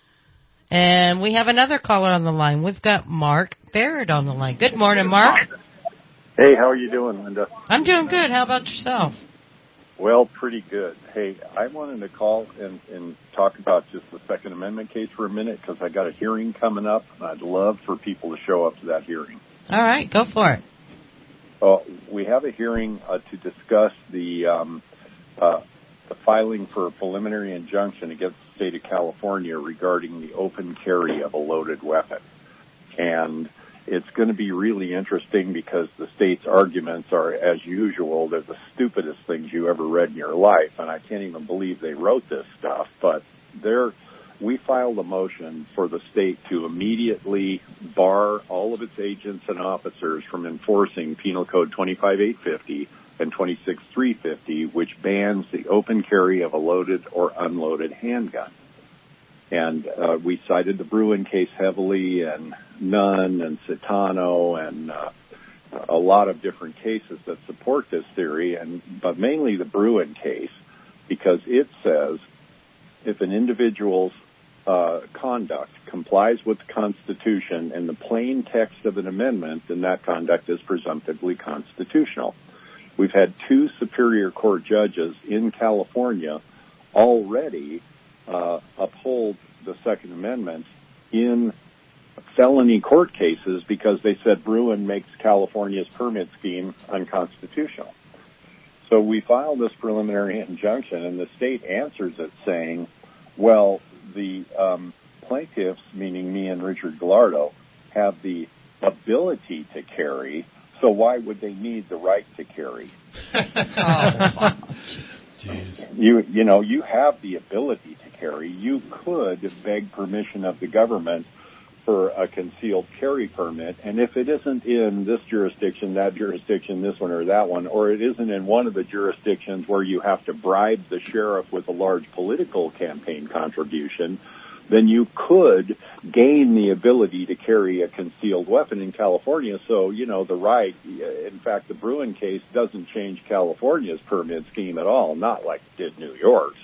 And we have another caller on the line. We've got Mark Baird on the line. Good morning, Mark. Hey, how are you doing, Linda? I'm doing good. How about yourself? Well, pretty good. Hey, I wanted to call and talk about just the Second Amendment case for a minute because I got a hearing coming up, and I'd love for people to show up to that hearing. All right, go for it. the filing for a preliminary injunction against the state of California regarding the open carry of a loaded weapon. And it's going to be really interesting because the state's arguments are, as usual, they're the stupidest things you ever read in your life. And I can't even believe they wrote this stuff. But we filed a motion for the state to immediately bar all of its agents and officers from enforcing Penal Code 25850 and 26350, which bans the open carry of a loaded or unloaded handgun. And we cited the Bruen case heavily, and Nunn and Citano, and a lot of different cases that support this theory, but mainly the Bruen case, because it says if an individual's conduct complies with the Constitution and the plain text of an amendment, then that conduct is presumptively constitutional. We've had 2 Superior Court judges in California already uphold the Second Amendment in felony court cases because they said Bruen makes California's permit scheme unconstitutional. So we filed this preliminary injunction, and the state answers it saying, well, the plaintiffs, meaning me and Richard Gallardo, have the ability to carry, so why would they need the right to carry? Jeez. You have the ability to carry. You could beg permission of the government for a concealed carry permit, and if it isn't in this jurisdiction, that jurisdiction, this one or that one, or it isn't in one of the jurisdictions where you have to bribe the sheriff with a large political campaign contribution, then you could gain the ability to carry a concealed weapon in California. So, the right, in fact, the Bruen case doesn't change California's permit scheme at all, not like it did New York's,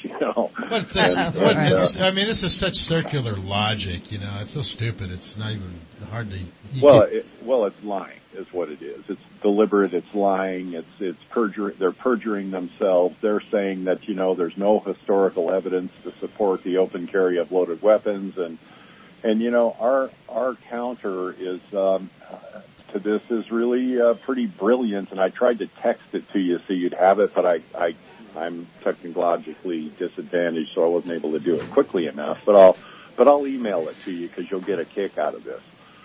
this is such circular logic, it's so stupid, it's not even hard to... It's lying is what it is. It's deliberate, it's lying, it's perjury. They're perjuring themselves. They're saying that, there's no historical evidence to support the open carry of loaded weapons, and our counter is to this is really pretty brilliant, and I tried to text it to you so you'd have it, but I'm technologically disadvantaged, so I wasn't able to do it quickly enough. But I'll email it to you because you'll get a kick out of this.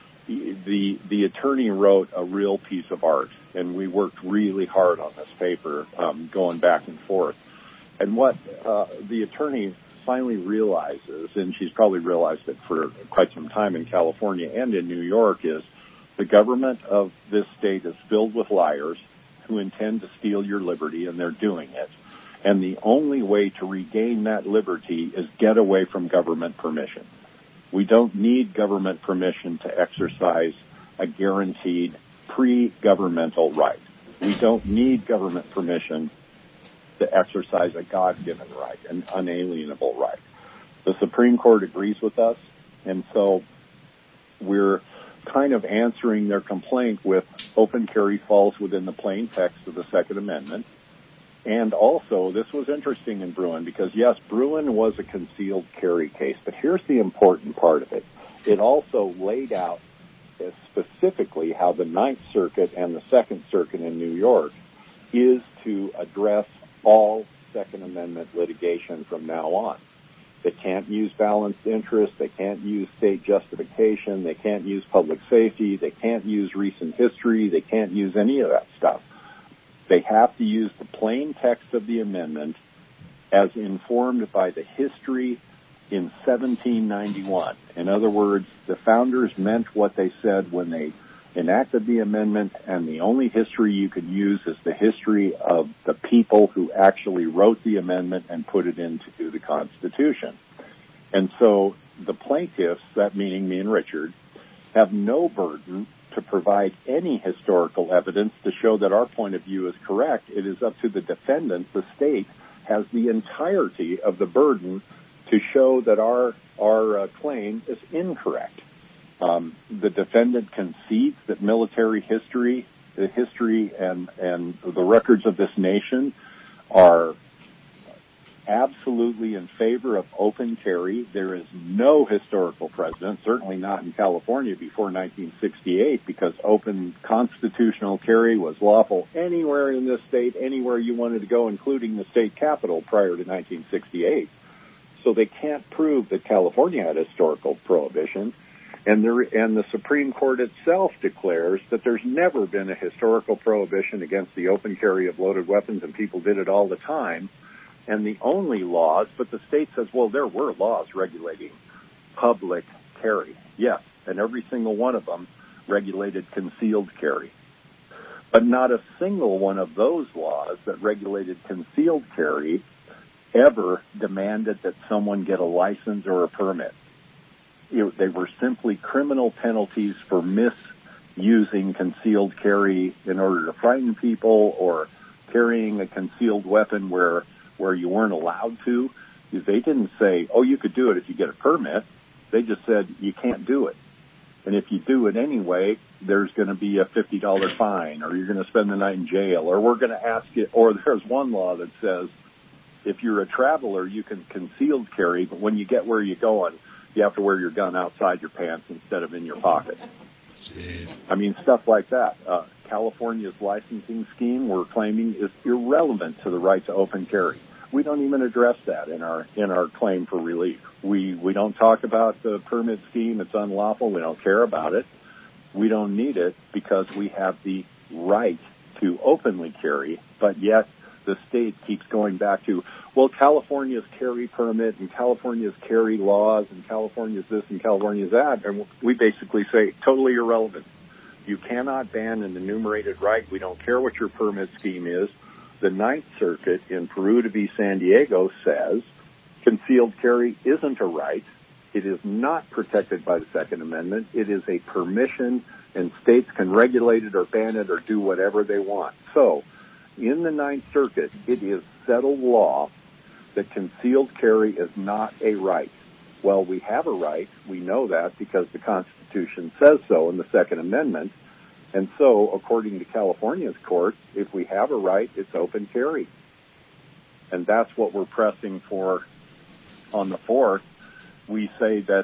The attorney wrote a real piece of art, and we worked really hard on this paper, going back and forth. And what the attorney finally realizes, and she's probably realized it for quite some time in California and in New York, is the government of this state is filled with liars who intend to steal your liberty, and they're doing it. And the only way to regain that liberty is get away from government permission. We don't need government permission to exercise a guaranteed pre-governmental right. We don't need government permission to exercise a God-given right, an unalienable right. The Supreme Court agrees with us, and so we're kind of answering their complaint with open carry falls within the plain text of the Second Amendment. And also, this was interesting in Bruen because, yes, Bruen was a concealed carry case, but here's the important part of it. It also laid out specifically how the Ninth Circuit and the Second Circuit in New York is to address all Second Amendment litigation from now on. They can't use balanced interest. They can't use state justification. They can't use public safety. They can't use recent history. They can't use any of that stuff. They have to use the plain text of the amendment as informed by the history in 1791. In other words, the founders meant what they said when they enacted the amendment, and the only history you can use is the history of the people who actually wrote the amendment and put it into the Constitution. And so the plaintiffs, that meaning me and Richard, have no burden to provide any historical evidence to show that our point of view is correct. It is up to the defendant. The state has the entirety of the burden to show that our claim is incorrect. The defendant concedes that military history, the history and the records of this nation absolutely in favor of open carry. There is no historical precedent, certainly not in California before 1968, because open constitutional carry was lawful anywhere in this state, anywhere you wanted to go, including the state capital prior to 1968. So they can't prove that California had historical prohibition. And the Supreme Court itself declares that there's never been a historical prohibition against the open carry of loaded weapons, and people did it all the time. And the only laws, but the state says, well, there were laws regulating public carry. Yes, and every single one of them regulated concealed carry. But not a single one of those laws that regulated concealed carry ever demanded that someone get a license or a permit. They were simply criminal penalties for misusing concealed carry in order to frighten people, or carrying a concealed weapon where you weren't allowed to. They didn't say, oh, you could do it if you get a permit. They just said you can't do it. And if you do it anyway, there's going to be a $50 fine, or you're going to spend the night in jail, or we're going to ask you, or there's one law that says if you're a traveler, you can concealed carry, but when you get where you're going, you have to wear your gun outside your pants instead of in your pocket. Jeez. I mean, stuff like that. California's licensing scheme, we're claiming, is irrelevant to the right to open carry. We don't even address that in our claim for relief. We don't talk about the permit scheme. It's unlawful. We don't care about it. We don't need it because we have the right to openly carry, but yet the state keeps going back to, well, California's carry permit and California's carry laws and California's this and California's that, and we basically say totally irrelevant. You cannot ban an enumerated right. We don't care what your permit scheme is. The Ninth Circuit in Peru v. San Diego says concealed carry isn't a right. It is not protected by the Second Amendment. It is a permission, and states can regulate it or ban it or do whatever they want. So, in the Ninth Circuit, it is settled law that concealed carry is not a right. Well, we have a right. We know that because the Constitution says so in the Second Amendment. And so, according to California's courts, if we have a right, it's open carry. And that's what we're pressing for on the 4th. We say that,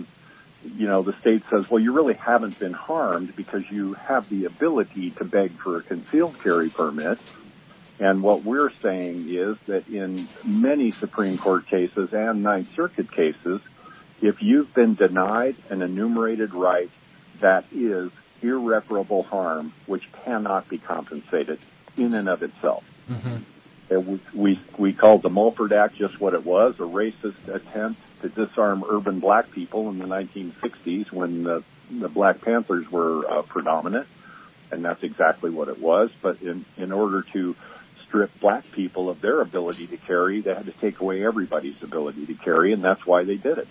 the state says, well, you really haven't been harmed because you have the ability to beg for a concealed carry permit. And what we're saying is that in many Supreme Court cases and Ninth Circuit cases, if you've been denied an enumerated right, that is irreparable harm, which cannot be compensated in and of itself. Mm-hmm. We called the Mulford Act just what it was, a racist attempt to disarm urban black people in the 1960s when the Black Panthers were predominant, and that's exactly what it was. But in order to strip black people of their ability to carry, they had to take away everybody's ability to carry, and that's why they did it.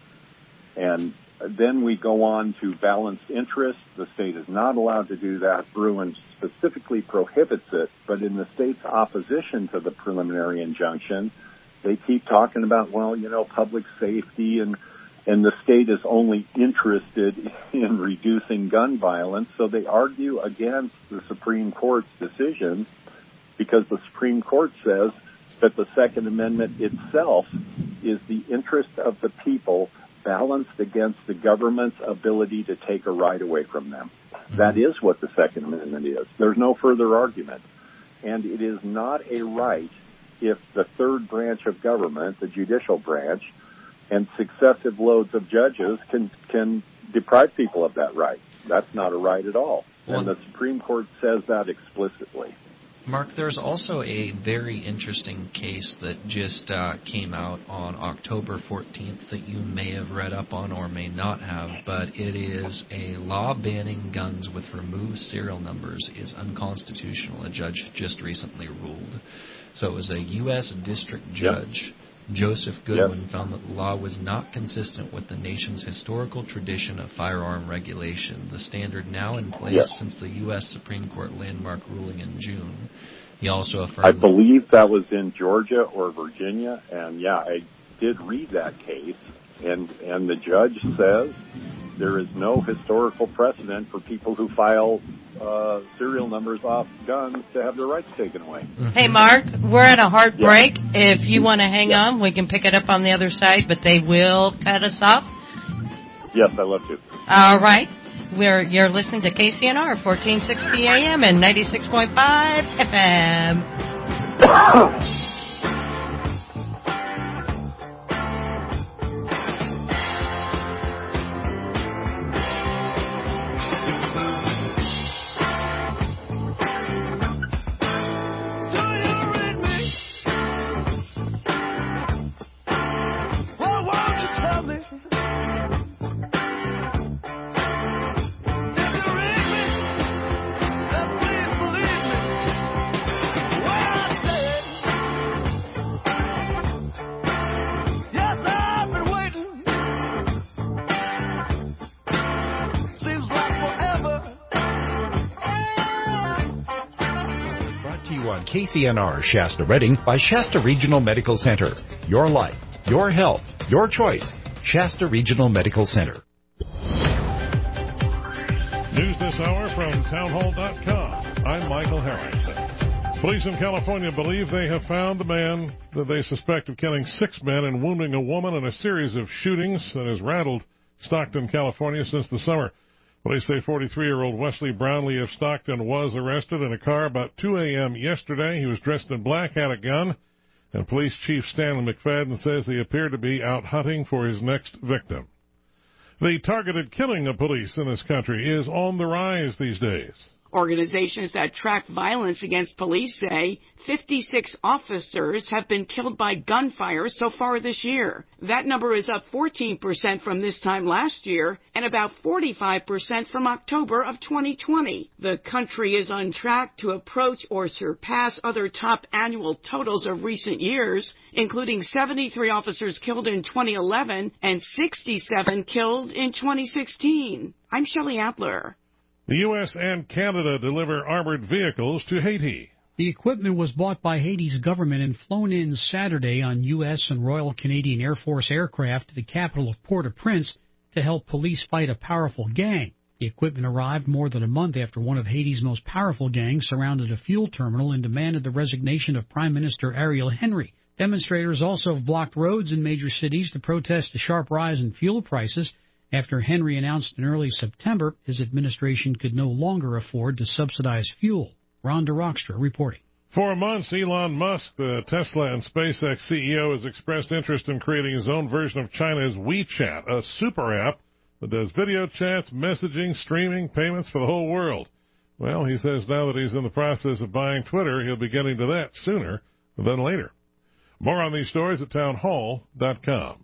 And then we go on to balanced interest. The state is not allowed to do that. Bruin specifically prohibits it, but in the state's opposition to the preliminary injunction, they keep talking about, public safety, and the state is only interested in reducing gun violence, so they argue against the Supreme Court's decision because the Supreme Court says that the Second Amendment itself is the interest of the people balanced against the government's ability to take a right away from them. Mm-hmm. That is what the Second Amendment is. There's no further argument. And it is not a right if the third branch of government, the judicial branch, and successive loads of judges can deprive people of that right. That's not a right at all. And the Supreme Court says that explicitly. Mark, there's also a very interesting case that just came out on October 14th that you may have read up on or may not have, but it is a law banning guns with removed serial numbers is unconstitutional. A judge just recently ruled. So it was a U.S. district judge, Joseph Goodwin, found that the law was not consistent with the nation's historical tradition of firearm regulation, the standard now in place since the U.S. Supreme Court landmark ruling in June. He also affirmed... I believe that was in Georgia or Virginia, and I did read that case, and the judge says There is no historical precedent for people who file serial numbers off guns to have their rights taken away. Hey, Mark, we're at a hard break. If you want to hang on, we can pick it up on the other side, but they will cut us off. Yes, I love to. All right. You're listening to KCNR, 1460 AM and 96.5 FM. KCNR Shasta Redding by Shasta Regional Medical Center. Your life, your health, your choice. Shasta Regional Medical Center. News this hour from townhall.com. I'm Michael Harrington. Police in California believe they have found the man that they suspect of killing 6 men and wounding a woman in a series of shootings that has rattled Stockton, California since the summer. Police say 43-year-old Wesley Brownlee of Stockton was arrested in a car about 2 a.m. yesterday. He was dressed in black, had a gun, and Police Chief Stanley McFadden says he appeared to be out hunting for his next victim. The targeted killing of police in this country is on the rise these days. Organizations that track violence against police say 56 officers have been killed by gunfire so far this year. That number is up 14% from this time last year and about 45% from October of 2020. The country is on track to approach or surpass other top annual totals of recent years, including 73 officers killed in 2011 and 67 killed in 2016. I'm Shelley Adler. The U.S. and Canada deliver armored vehicles to Haiti. The equipment was bought by Haiti's government and flown in Saturday on U.S. and Royal Canadian Air Force aircraft to the capital of Port-au-Prince to help police fight a powerful gang. The equipment arrived more than a month after one of Haiti's most powerful gangs surrounded a fuel terminal and demanded the resignation of Prime Minister Ariel Henry. Demonstrators also have blocked roads in major cities to protest the sharp rise in fuel prices. After Henry announced in early September his administration could no longer afford to subsidize fuel. Rhonda Rockstra reporting. For months, Elon Musk, the Tesla and SpaceX CEO, has expressed interest in creating his own version of China's WeChat, a super app that does video chats, messaging, streaming, payments for the whole world. Well, he says now that he's in the process of buying Twitter, he'll be getting to that sooner than later. More on these stories at townhall.com.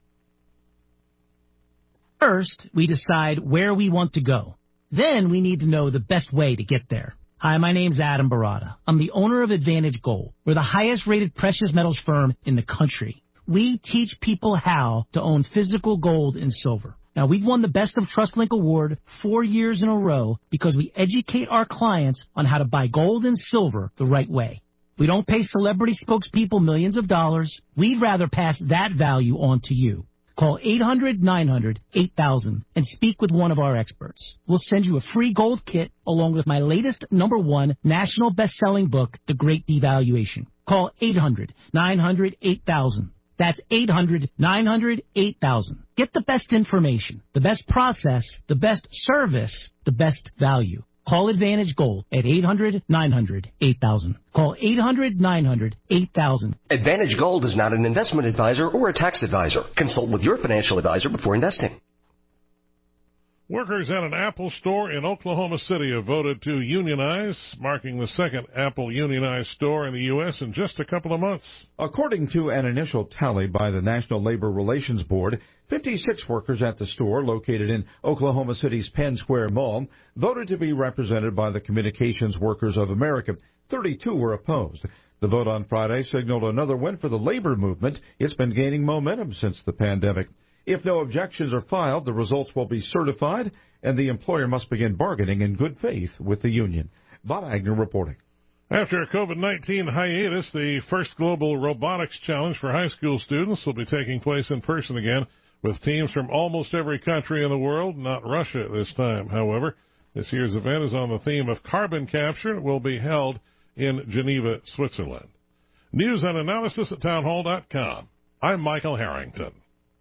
First, we decide where we want to go. Then we need to know the best way to get there. Hi, my name's Adam Barada. I'm the owner of Advantage Gold. We're the highest-rated precious metals firm in the country. We teach people how to own physical gold and silver. Now, we've won the Best of TrustLink Award 4 years in a row because we educate our clients on how to buy gold and silver the right way. We don't pay celebrity spokespeople millions of dollars. We'd rather pass that value on to you. Call 800-900-8000 and speak with one of our experts. We'll send you a free gold kit along with my latest #1 national best-selling book, The Great Devaluation. Call 800-900-8000. That's 800-900-8000. Get the best information, the best process, the best service, the best value. Call Advantage Gold at 800-900-8000. Call 800-900-8000. Advantage Gold is not an investment advisor or a tax advisor. Consult with your financial advisor before investing. Workers at an Apple store in Oklahoma City have voted to unionize, marking the second Apple unionized store in the U.S. in just a couple of months. According to an initial tally by the National Labor Relations Board, 56 workers at the store, located in Oklahoma City's Penn Square Mall, voted to be represented by the Communications Workers of America. 32 were opposed. The vote on Friday signaled another win for the labor movement. It's been gaining momentum since the pandemic. If no objections are filed, the results will be certified, and the employer must begin bargaining in good faith with the union. Bob Agnew reporting. After a COVID-19 hiatus, the first global robotics challenge for high school students will be taking place in person again with teams from almost every country in the world, not Russia this time, however. This year's event is on the theme of carbon capture and will be held in Geneva, Switzerland. News and analysis at townhall.com. I'm Michael Harrington.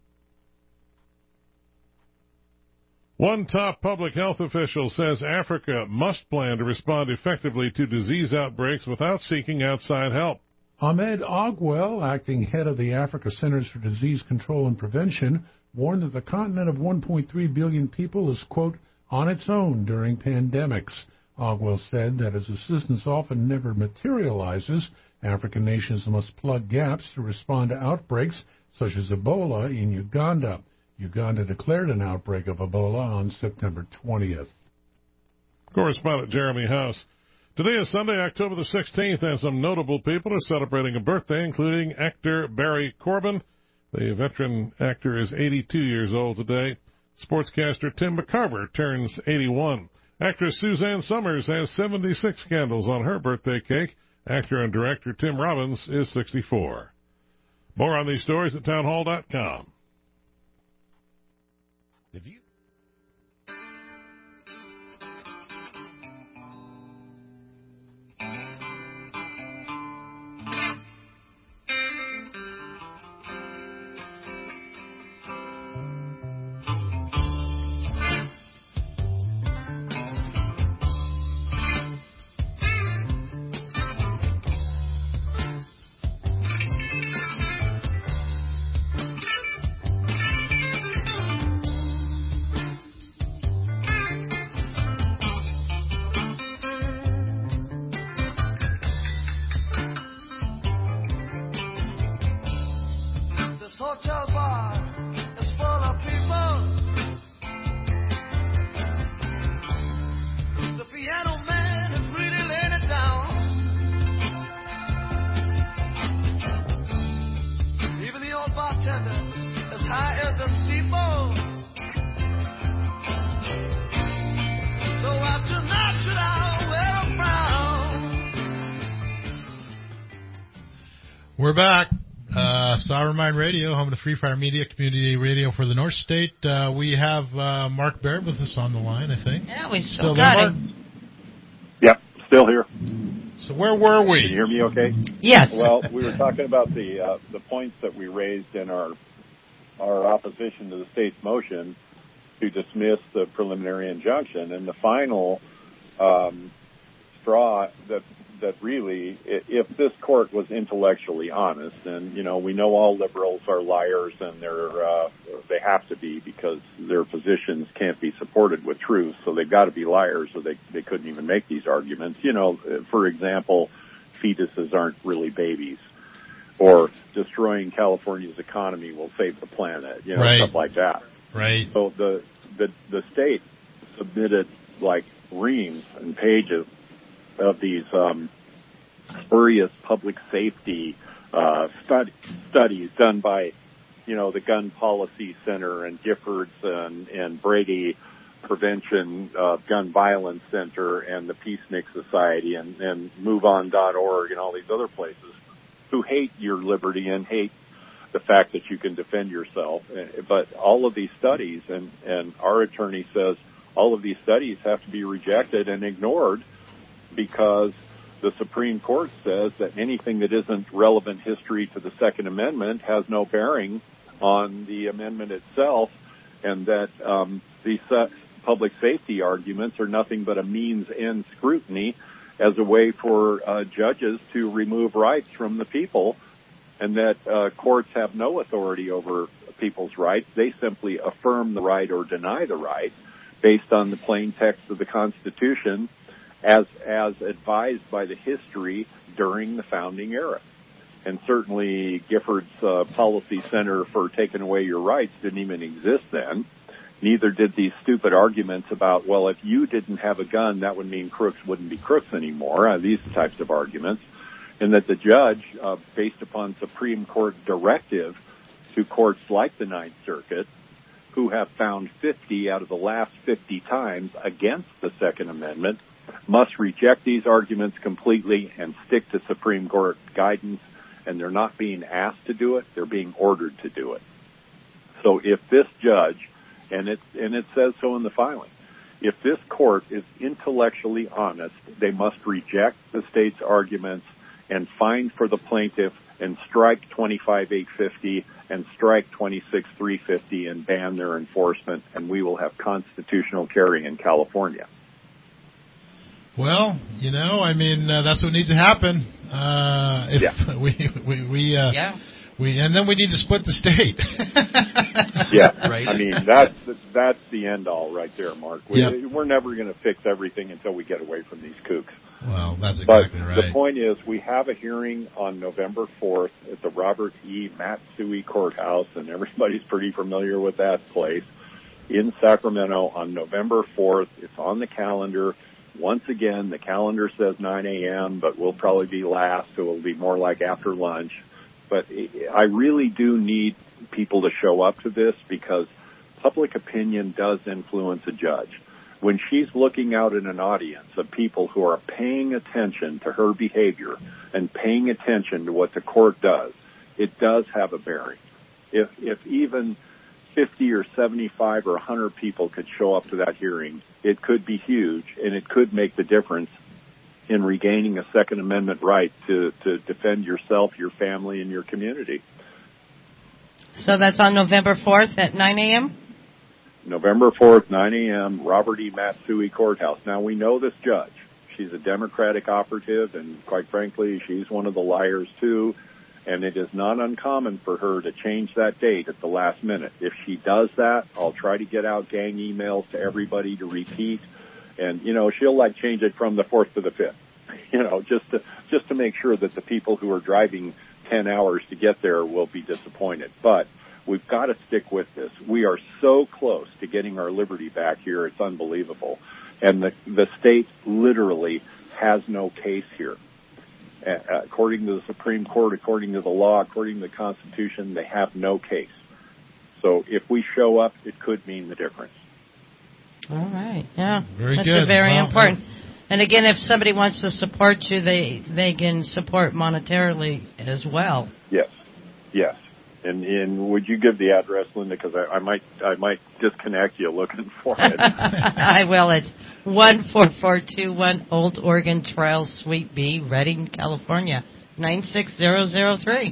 One top public health official says Africa must plan to respond effectively to disease outbreaks without seeking outside help. Ahmed Ogwell, acting head of the Africa Centers for Disease Control and Prevention, warned that the continent of 1.3 billion people is, quote, on its own during pandemics. Ogwell said that as assistance often never materializes, African nations must plug gaps to respond to outbreaks such as Ebola in Uganda. Uganda declared an outbreak of Ebola on September 20th. Correspondent Jeremy House. Today is Sunday, October the 16th, and some notable people are celebrating a birthday, including actor Barry Corbin. The veteran actor is 82 years old today. Sportscaster Tim McCarver turns 81. Actress Suzanne Summers has 76 candles on her birthday cake. Actor and director Tim Robbins is 64. More on these stories at townhall.com. Hotel bar is full of people. The piano man is really laying it down. Even the old bartender as high as a steeple. So after night should I wear a frown. We're back. Sovereign Mind Radio, home of the Free Fire Media Community Radio for the North State. We have Mark Baird with us on the line, I think. Yeah, we still got there, him. Yep, still here. So where were we? Can you hear me okay? Yes. Well, we were talking about the points that we raised in our opposition to the state's motion to dismiss the preliminary injunction, and the final straw that really, if this court was intellectually honest, and we know all liberals are liars, and they have to be because their positions can't be supported with truth, so they've got to be liars, or they couldn't even make these arguments. For example, fetuses aren't really babies, or destroying California's economy will save the planet, right. Stuff like that. Right. So the state submitted like reams and pages of these spurious public safety studies done by, the Gun Policy Center and Giffords and Brady Prevention Gun Violence Center and the Peacenik Society and MoveOn.org and all these other places who hate your liberty and hate the fact that you can defend yourself. But all of these studies, and our attorney says all of these studies have to be rejected and ignored because the Supreme Court says that anything that isn't relevant history to the Second Amendment has no bearing on the amendment itself, and that these public safety arguments are nothing but a means-end scrutiny as a way for judges to remove rights from the people, and that courts have no authority over people's rights. They simply affirm the right or deny the right based on the plain text of the Constitution as advised by the history during the founding era. And certainly Giffords Policy Center for taking away your rights didn't even exist then. Neither did these stupid arguments about, well, if you didn't have a gun, that would mean crooks wouldn't be crooks anymore, these types of arguments. And that the judge, based upon Supreme Court directive to courts like the Ninth Circuit, who have found 50 out of the last 50 times against the Second Amendment, must reject these arguments completely and stick to Supreme Court guidance. And they're not being asked to do it, they're being ordered to do it. So if this judge, and it says so in the filing, if this court is intellectually honest, they must reject the state's arguments and fine for the plaintiff and strike 25-850 and strike 26-350 and ban their enforcement, and we will have constitutional carry in California. Well, that's what needs to happen. And then we need to split the state. Right. I mean, that's the end all right there, Mark. We're never going to fix everything until we get away from these kooks. Well, that's exactly right. The point is, we have a hearing on November 4th at the Robert E. Matsui Courthouse, and everybody's pretty familiar with that place, in Sacramento on November 4th. It's on the calendar. Once again, the calendar says 9 a.m., but we'll probably be last, so it'll be more like after lunch. But I really do need people to show up to this, because public opinion does influence a judge. When she's looking out at an audience of people who are paying attention to her behavior and paying attention to what the court does, it does have a bearing. If even 50 or 75 or 100 people could show up to that hearing, it could be huge, and it could make the difference in regaining a Second Amendment right to defend yourself, your family, and your community. So that's on November 4th at 9 a.m.? November 4th, 9 a.m., Robert E. Matsui Courthouse. Now, we know this judge. She's a Democratic operative, and quite frankly, she's one of the liars, too. And it is not uncommon for her to change that date at the last minute. If she does that, I'll try to get out gang emails to everybody to repeat. And, she'll change it from the 4th to the 5th, just to make sure that the people who are driving 10 hours to get there will be disappointed. But we've got to stick with this. We are so close to getting our liberty back here. It's unbelievable. And the state literally has no case here. According to the Supreme Court, according to the law, according to the Constitution, they have no case. So if we show up, it could mean the difference. All right. Yeah. Very That's good. Very important. And again, if somebody wants to support you, they can support monetarily as well. Yes. And would you give the address, Linda? Because I might disconnect you looking for it. I will. It's 14421 Old Oregon Trail, Suite B, Redding, California, 96003.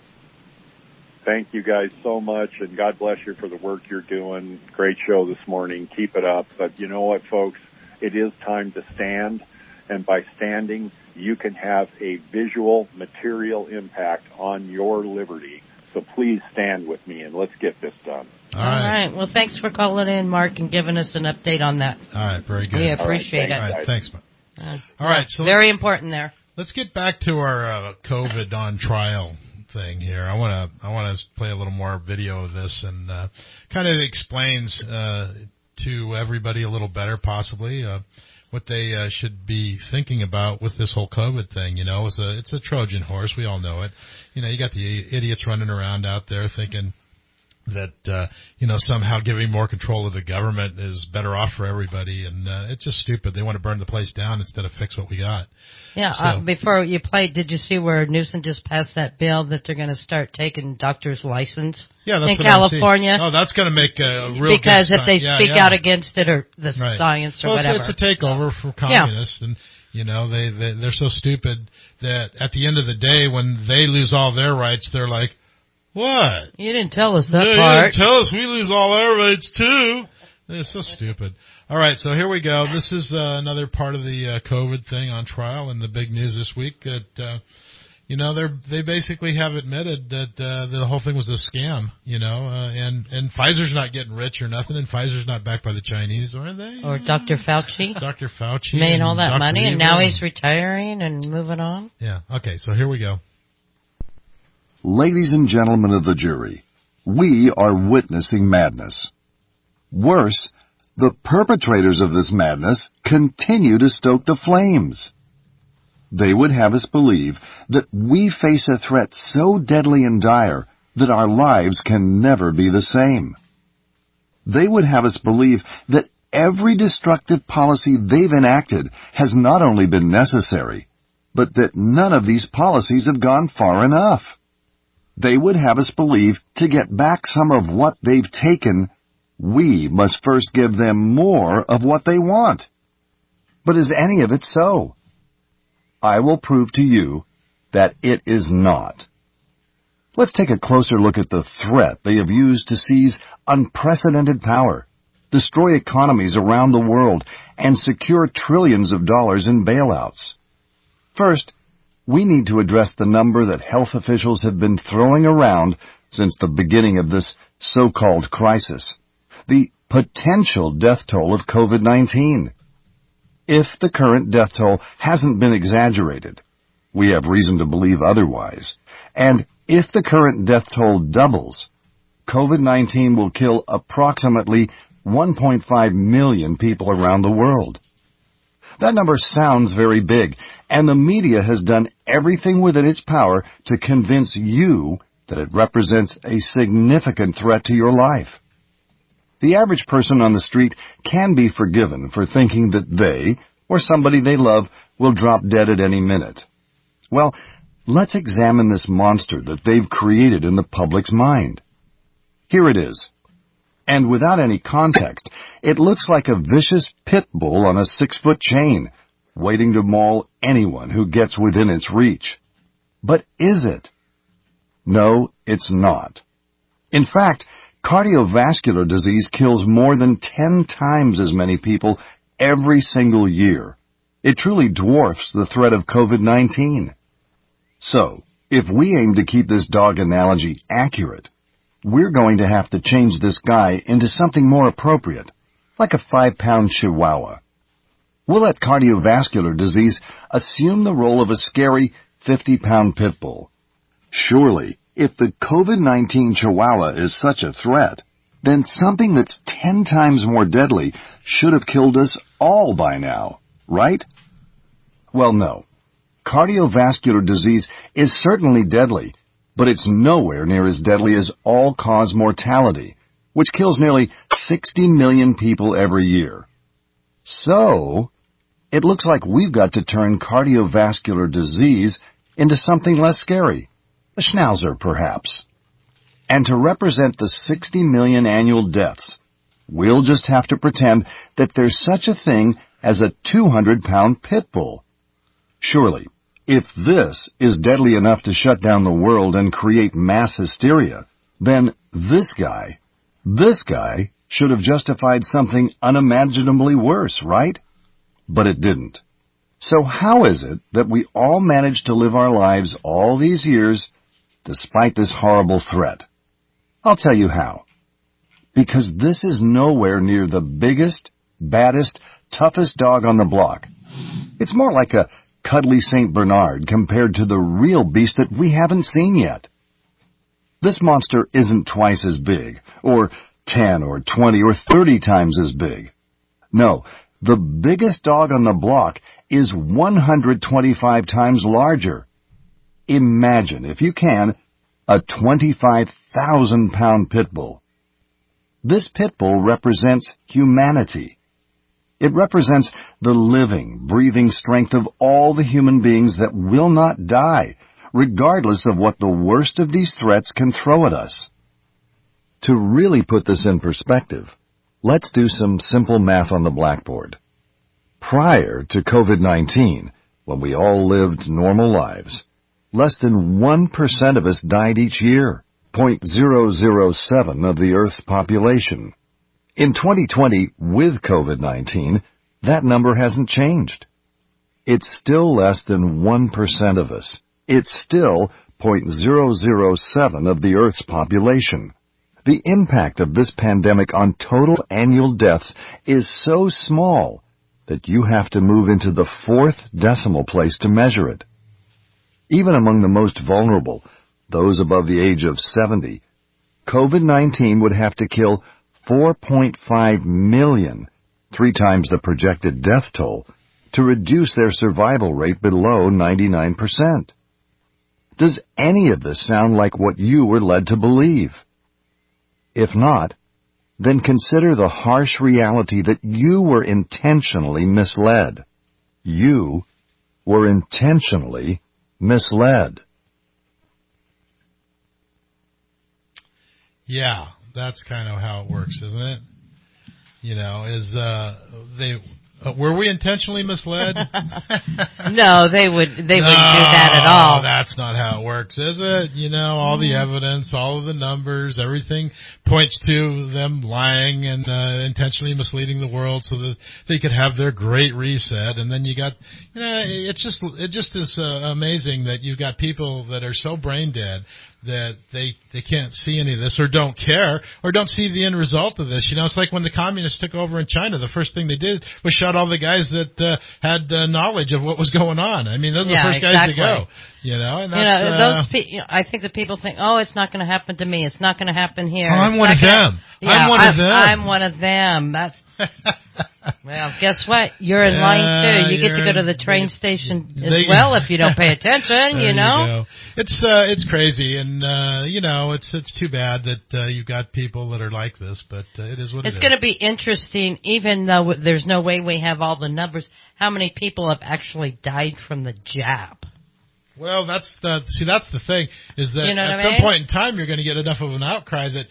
Thank you guys so much, and God bless you for the work you're doing. Great show this morning. Keep it up. But you know what, folks? It is time to stand, and by standing, you can have a visual, material impact on your liberty. So please stand with me, and let's get this done. All right. Well, thanks for calling in, Mark, and giving us an update on that. All right. Very good. We appreciate it. All right. Thanks, Mark. All right. So very important there. Let's get back to our COVID on trial thing here. I want to play a little more video of this, and kind of explains to everybody a little better, possibly, what they should be thinking about with this whole COVID thing. It's a Trojan horse. We all know it. You got the idiots running around out there thinking that, somehow giving more control to the government is better off for everybody. And it's just stupid. They want to burn the place down instead of fix what we got. Yeah. Before you played, did you see where Newsom just passed that bill that they're going to start taking doctors' license in California? Oh, that's going to make a real because if they speak out against it or the science or whatever. It's a takeover for communists, and they're so stupid that at the end of the day, when they lose all their rights, they're like, "What? You didn't tell us that part. You didn't tell us we lose all our rights too." They're so stupid. All right, so here we go. This is another part of the COVID thing on trial, and the big news this week that they basically have admitted that the whole thing was a scam. And Pfizer's not getting rich or nothing, and Pfizer's not backed by the Chinese, are they? Or Dr. Fauci. Dr. Fauci made all that Dr. money, Evil. and now he's retiring and moving on. Yeah. Okay. So here we go. Ladies and gentlemen of the jury, we are witnessing madness. Worse, the perpetrators of this madness continue to stoke the flames. They would have us believe that we face a threat so deadly and dire that our lives can never be the same. They would have us believe that every destructive policy they've enacted has not only been necessary, but that none of these policies have gone far enough. They would have us believe to get back some of what they've taken, we must first give them more of what they want. But is any of it so? I will prove to you that it is not. Let's take a closer look at the threat they have used to seize unprecedented power, destroy economies around the world, and secure trillions of dollars in bailouts. First, we need to address the number that health officials have been throwing around since the beginning of this so-called crisis, the potential death toll of COVID-19. If the current death toll hasn't been exaggerated, we have reason to believe otherwise, and if the current death toll doubles, COVID-19 will kill approximately 1.5 million people around the world. That number sounds very big, and the media has done everything within its power to convince you that it represents a significant threat to your life. The average person on the street can be forgiven for thinking that they, or somebody they love, will drop dead at any minute. Well, let's examine this monster that they've created in the public's mind. Here it is. And without any context, it looks like a vicious pit bull on a 6-foot chain, waiting to maul anyone who gets within its reach. But is it? No, it's not. In fact, cardiovascular disease kills more than 10 times as many people every single year. It truly dwarfs the threat of COVID-19. So, if we aim to keep this dog analogy accurate, we're going to have to change this guy into something more appropriate, like a 5-pound chihuahua. We'll let cardiovascular disease assume the role of a scary 50-pound pit bull. Surely, if the COVID-19 chihuahua is such a threat, then something that's 10 times more deadly should have killed us all by now, right? Well, no. Cardiovascular disease is certainly deadly, but it's nowhere near as deadly as all-cause mortality, which kills nearly 60 million people every year. So, it looks like we've got to turn cardiovascular disease into something less scary, a schnauzer perhaps. And to represent the 60 million annual deaths, we'll just have to pretend that there's such a thing as a 200-pound pit bull. Surely, if this is deadly enough to shut down the world and create mass hysteria, then this guy should have justified something unimaginably worse, right? But it didn't. So how is it that we all managed to live our lives all these years despite this horrible threat? I'll tell you how. Because this is nowhere near the biggest, baddest, toughest dog on the block. It's more like a cuddly St. Bernard compared to the real beast that we haven't seen yet. This monster isn't twice as big, or 10 or 20 or 30 times as big. No, the biggest dog on the block is 125 times larger. Imagine, if you can, a 25,000-pound pit bull. This pit bull represents humanity. It represents the living, breathing strength of all the human beings that will not die, regardless of what the worst of these threats can throw at us. To really put this in perspective, let's do some simple math on the blackboard. Prior to COVID-19, when we all lived normal lives, less than 1% of us died each year, 0.007 of the Earth's population. In 2020, with COVID-19, that number hasn't changed. It's still less than 1% of us. It's still 0.007 of the Earth's population. The impact of this pandemic on total annual deaths is so small that you have to move into the 4th decimal place to measure it. Even among the most vulnerable, those above the age of 70, COVID-19 would have to kill 4.5 million, 3 times the projected death toll, to reduce their survival rate below 99%. Does any of this sound like what you were led to believe? If not, then consider the harsh reality that you were intentionally misled. You were intentionally misled. Yeah, that's kind of how it works, isn't it? You know, were we intentionally misled? No, they wouldn't do that at all. That's not how it works, is it? You know, all the evidence, all of the numbers, everything points to them lying and intentionally misleading the world so that they could have their great reset. And then you got, it just is amazing that you've got people that are so brain dead that they can't see any of this or don't care or don't see the end result of this. You know, it's like when the communists took over in China, the first thing they did was shut all the guys that had knowledge of what was going on. I mean, those are the first guys to go. You know, and that's, I think that people think, oh, it's not going to happen to me. It's not going to happen here. Oh, I'm one of them. Yeah, I'm one of them. I'm one of them. That's. Well, guess what? You're in line too. You get to go to the train station as well if you don't pay attention. You know, it's crazy, and it's too bad that you've got people that are like this, but it is what it is. It's going to be interesting, even though there's no way we have all the numbers. How many people have actually died from the jab? Well, that's the thing is that at some point in time you're going to get enough of an outcry that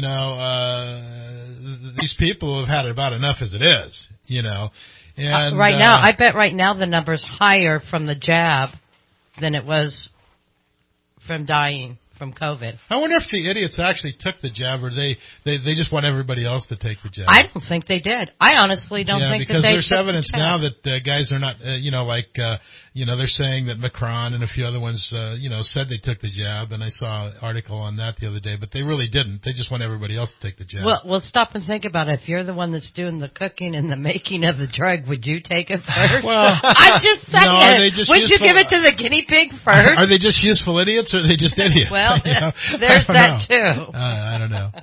these people have had about enough as it is, And right now, I bet right now the number's higher from the jab than it was from dying from COVID. I wonder if the idiots actually took the jab, or they just want everybody else to take the jab. I don't think they did. I honestly don't think that they because there's evidence now that guys are not, they're saying that Macron and a few other ones, said they took the jab, and I saw an article on that the other day, but they really didn't. They just want everybody else to take the jab. Well, stop and think about it. If you're the one that's doing the cooking and the making of the drug, would you take it first? Well, I'm just saying. Would you give it to the guinea pig first? Are they just useful idiots, or are they just idiots? Well, there's that too. I don't know.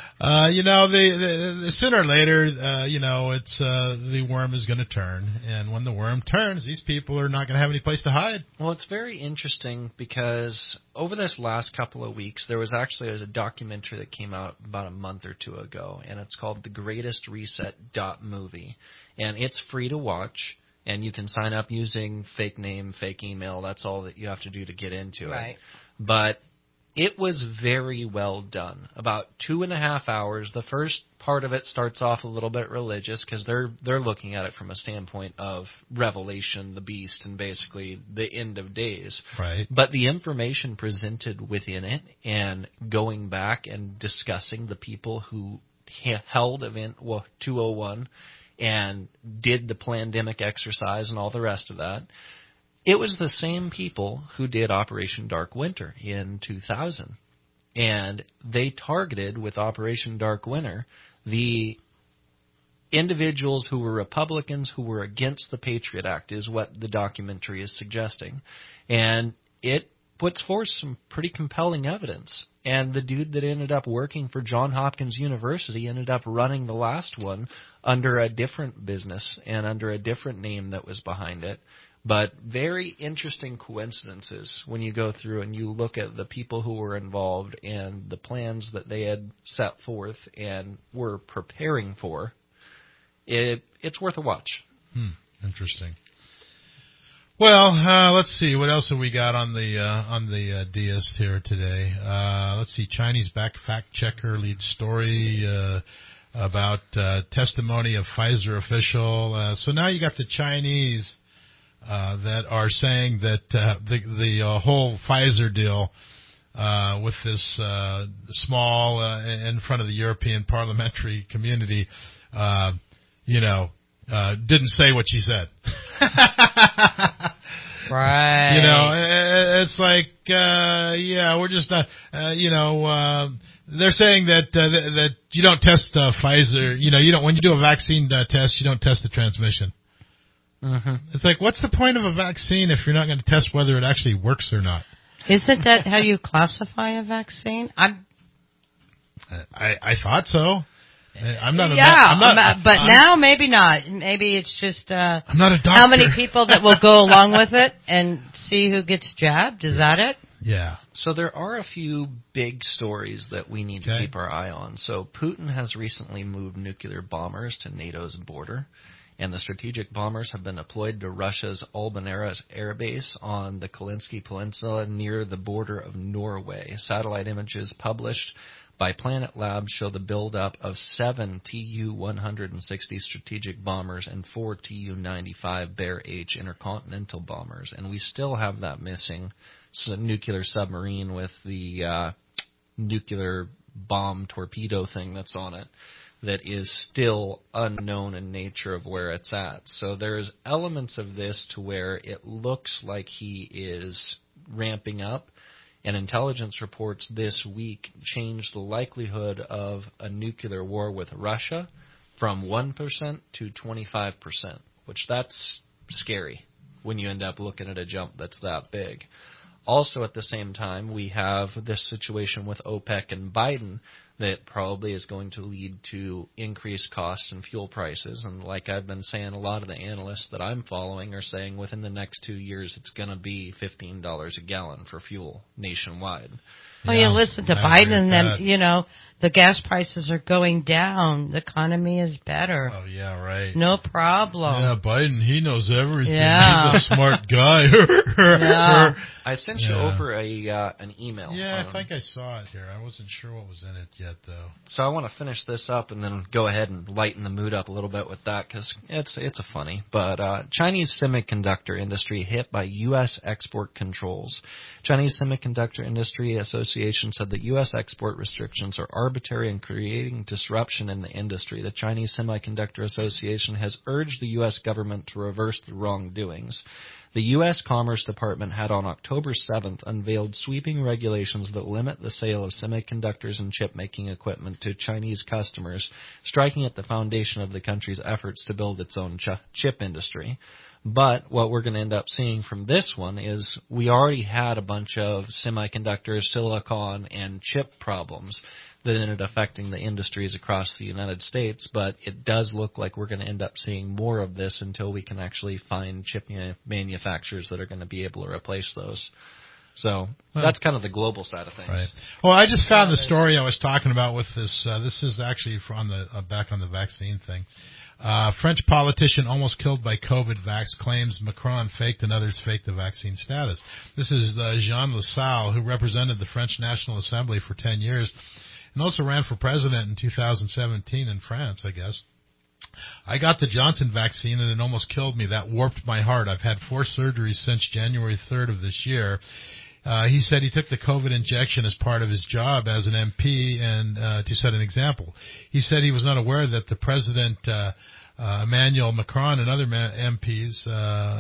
The sooner or later, it's the worm is going to turn, and when the worm turns, these people are not going to have any place to hide. Well, it's very interesting because over this last couple of weeks, there was a documentary that came out about a month or two ago, and it's called The Greatest Reset .movie, and it's free to watch. And you can sign up using fake name, fake email. That's all that you have to do to get into it. But it was very well done. About 2.5 hours. The first part of it starts off a little bit religious because they're looking at it from a standpoint of Revelation, the beast, and basically the end of days. Right. But the information presented within it and going back and discussing the people who held Event 201 and did the pandemic exercise and all the rest of that, it was the same people who did Operation Dark Winter in 2000. And they targeted, with Operation Dark Winter, the individuals who were Republicans who were against the Patriot Act, is what the documentary is suggesting. And it puts forth some pretty compelling evidence. And the dude that ended up working for Johns Hopkins University ended up running the last one under a different business and under a different name that was behind it. But very interesting coincidences when you go through and you look at the people who were involved and the plans that they had set forth and were preparing for. It's worth a watch. Interesting. Well, let's see. What else have we got on the deist here today? Let's see. Chinese fact checker leads story about testimony of Pfizer official. So now you got the Chinese that are saying that the whole Pfizer deal with this small in front of the European parliamentary community, didn't say what she said. Right. It's like, we're just not, they're saying that you don't test Pfizer, you don't, when you do a vaccine test, you don't test the transmission. Mm-hmm. It's like, what's the point of a vaccine if you're not going to test whether it actually works or not? Isn't that how you classify a vaccine? I thought so. I'm not. But now maybe not. Maybe it's just. I'm not a doctor. How many people that will go along with it and see who gets jabbed? Is that it? Yeah. So there are a few big stories that we need to keep our eye on. So Putin has recently moved nuclear bombers to NATO's border. And the strategic bombers have been deployed to Russia's Albanera air base on the Kalinsky Peninsula near the border of Norway. Satellite images published by Planet Labs show the buildup of 7 Tu-160 strategic bombers and 4 Tu-95 Bear-H intercontinental bombers. And we still have that missing nuclear submarine with the nuclear bomb torpedo thing that's on it that is still unknown in nature of where it's at. So there's elements of this to where it looks like he is ramping up. And intelligence reports this week changed the likelihood of a nuclear war with Russia from 1% to 25%, which that's scary when you end up looking at a jump that's that big. Also, at the same time, we have this situation with OPEC and Biden that probably is going to lead to increased costs and fuel prices. And like I've been saying, a lot of the analysts that I'm following are saying within the next 2 years it's going to be $15 a gallon for fuel nationwide. Well, you listen to Biden and then, you know, the gas prices are going down. The economy is better. Oh, yeah, right. No problem. Yeah, Biden, he knows everything. Yeah. He's a smart guy. Yeah. I sent you over an email. Yeah, I think I saw it here. I wasn't sure what was in it yet, though. So I want to finish this up and then go ahead and lighten the mood up a little bit with that because it's a funny. But Chinese semiconductor industry hit by U.S. export controls. Chinese Semiconductor Industry Association said that U.S. export restrictions are arbitrary and creating disruption in the industry. The Chinese Semiconductor Association has urged the U.S. government to reverse the wrongdoings. The U.S. Commerce Department had on October 7th unveiled sweeping regulations that limit the sale of semiconductors and chip-making equipment to Chinese customers, striking at the foundation of the country's efforts to build its own chip industry. But what we're going to end up seeing from this one is we already had a bunch of semiconductor, silicon, and chip problems that ended affecting the industries across the United States, but it does look like we're going to end up seeing more of this until we can actually find chip manufacturers that are going to be able to replace those. So that's kind of the global side of things. Right. Well, I just found the story I was talking about with this. This is actually from the back on the vaccine thing. French politician almost killed by COVID vax claims Macron faked and others faked the vaccine status. This is Jean Lassalle, who represented the French National Assembly for 10 years and also ran for president in 2017 in France, I guess. I got the Johnson vaccine and it almost killed me. That warped my heart. I've had 4 surgeries since January 3rd of this year. He said he took the COVID injection as part of his job as an MP and to set an example. He said he was not aware that the president, Emmanuel Macron, and other MPs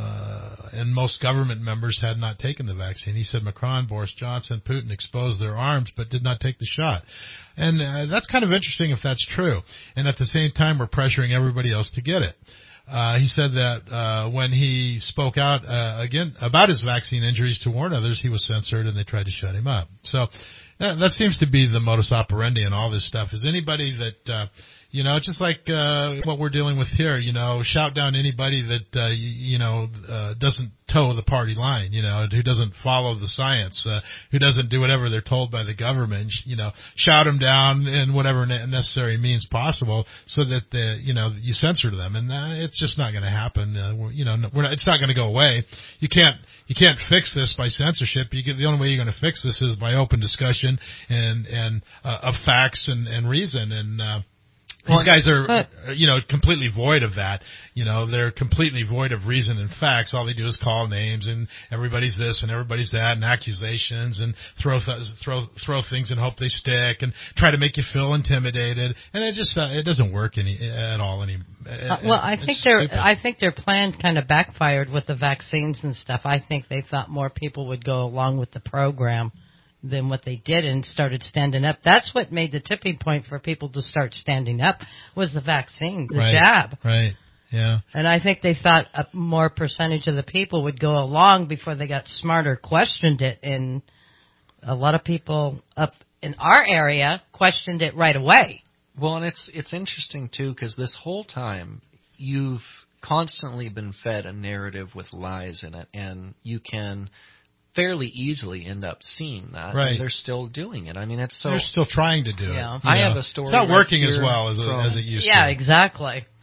and most government members had not taken the vaccine. He said Macron, Boris Johnson, Putin exposed their arms but did not take the shot. And that's kind of interesting if that's true. And at the same time, we're pressuring everybody else to get it. He said that when he spoke out again about his vaccine injuries to warn others, he was censored and they tried to shut him up. So that seems to be the modus operandi in all this stuff. Is anybody that it's just like what we're dealing with here, shout down anybody that doesn't toe the party line, who doesn't follow the science, who doesn't do whatever they're told by the government, shout them down in whatever necessary means possible so that you censor them, and it's just not going to happen. It's not going to go away. You can't fix this by censorship. The only way you're going to fix this is by open discussion and of facts and reason. And these guys are, completely void of that. They're completely void of reason and facts. All they do is call names and everybody's this and everybody's that and accusations and throw things and hope they stick and try to make you feel intimidated. And it doesn't work at all. I think their plan kind of backfired with the vaccines and stuff. I think they thought more people would go along with the program than what they did and started standing up. That's what made the tipping point for people to start standing up was the vaccine, the jab. Right, yeah. And I think they thought a more percentage of the people would go along before they got smarter, questioned it, and a lot of people up in our area questioned it right away. Well, and it's interesting, too, because this whole time you've constantly been fed a narrative with lies in it, and you can fairly easily end up seeing that. Right. And they're still doing it. I mean, it's so... They're still trying to do it. I have a story. It's not working as well as it used to. Yeah, exactly.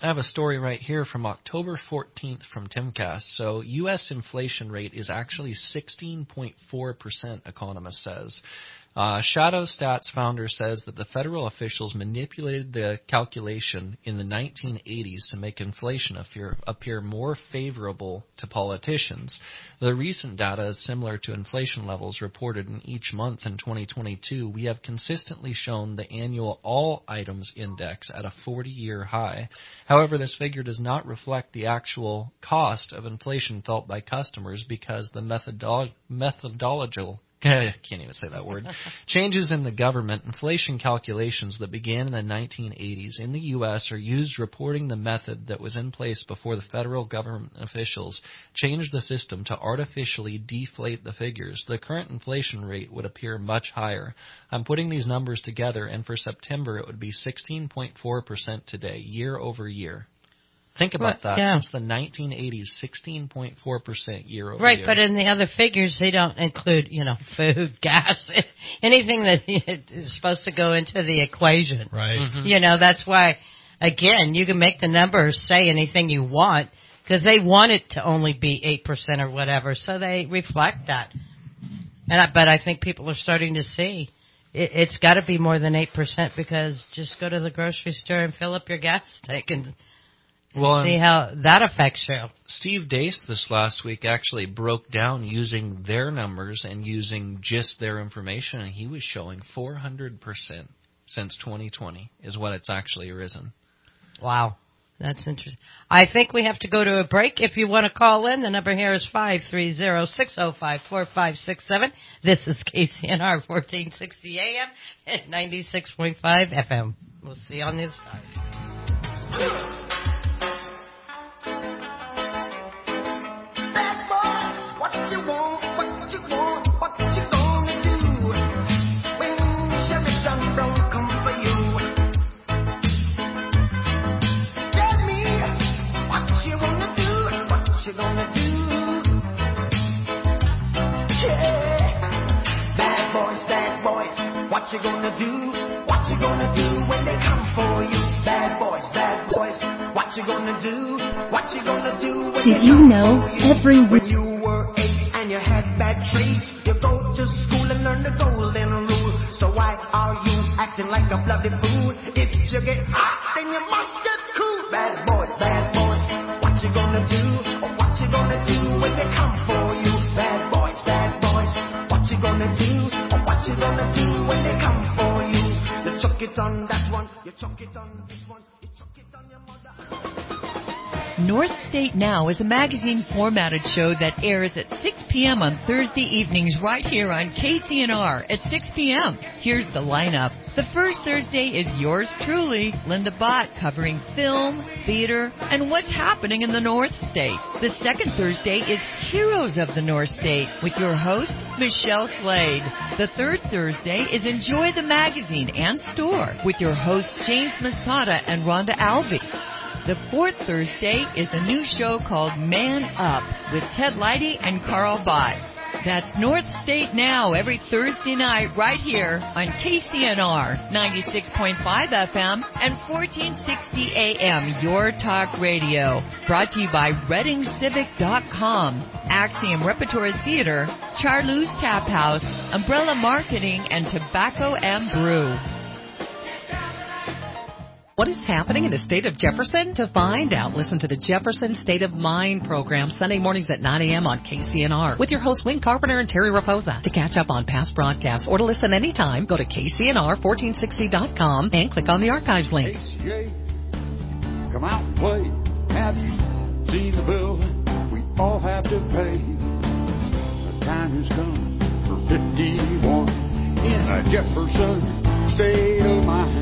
I have a story right here from October 14th from Timcast. So U.S. inflation rate is actually 16.4%, economist says. Shadow Stats founder says that the federal officials manipulated the calculation in the 1980s to make inflation appear more favorable to politicians. The recent data is similar to inflation levels reported in each month in 2022. We have consistently shown the annual all items index at a 40-year high. However, this figure does not reflect the actual cost of inflation felt by customers because the methodological I can't even say that word. Changes in the government inflation calculations that began in the 1980s in the U.S. are used reporting the method that was in place before the federal government officials changed the system to artificially deflate the figures. The current inflation rate would appear much higher. I'm putting these numbers together, and for September it would be 16.4% today, year over year. Think about that. Yeah. Since the 1980s, 16.4% year over year. Right, but in the other figures, they don't include, food, gas, anything that is supposed to go into the equation. Right. Mm-hmm. That's why, again, you can make the numbers say anything you want because they want it to only be 8% or whatever, so they reflect that. But I think people are starting to see it's got to be more than 8% because just go to the grocery store and fill up your gas tank and see how that affects you. Steve Deace this last week actually broke down using their numbers and using just their information, and he was showing 400% since 2020 is what it's actually risen. Wow. That's interesting. I think we have to go to a break. If you want to call in, the number here is 530-605-4567. This is KCNR 1460 AM and 96.5 FM. We'll see you on the other side. What you gonna do? What you gonna do when they come for you? Bad boys, what you gonna do? What you gonna do when Did you know every when you were 8 and you had bad traits, you go to school and learn the golden rule. So why are you acting like a bloody fool? If you get hot, then you must get cool. Bad boys, what you gonna do? Or what you gonna do when they come for you? Bad boys, what you gonna do? Or what you gonna do when they come for you? You chuck it on that one, you chuck it on this one, you chuck it on your mother. North State Now is a magazine formatted show that airs at 6 p.m. on Thursday evenings right here on KCNR at 6 p.m. Here's the lineup. The first Thursday is yours truly, Linda Bott, covering film, theater, and what's happening in the North State. The second Thursday is Heroes of the North State with your host, Michelle Slade. The third Thursday is Enjoy the Magazine and Store with your hosts, James Masada and Rhonda Albee. The fourth Thursday is a new show called Man Up with Ted Leidy and Carl Bott. That's North State Now every Thursday night right here on KCNR 96.5 FM and 1460 AM, Your Talk Radio. Brought to you by ReadingCivic.com, Axiom Repertory Theater, Charlou's Tap House, Umbrella Marketing, and Tobacco and Brew. What is happening in the state of Jefferson? To find out, listen to the Jefferson State of Mind program Sunday mornings at 9 a.m. on KCNR with your hosts Wayne Carpenter and Terry Raposa. To catch up on past broadcasts or to listen anytime, go to KCNR1460.com and click on the archives link. HCA, come out and play. Have you seen the bill we all have to pay? The time has come for 51 in a Jefferson State of Mind.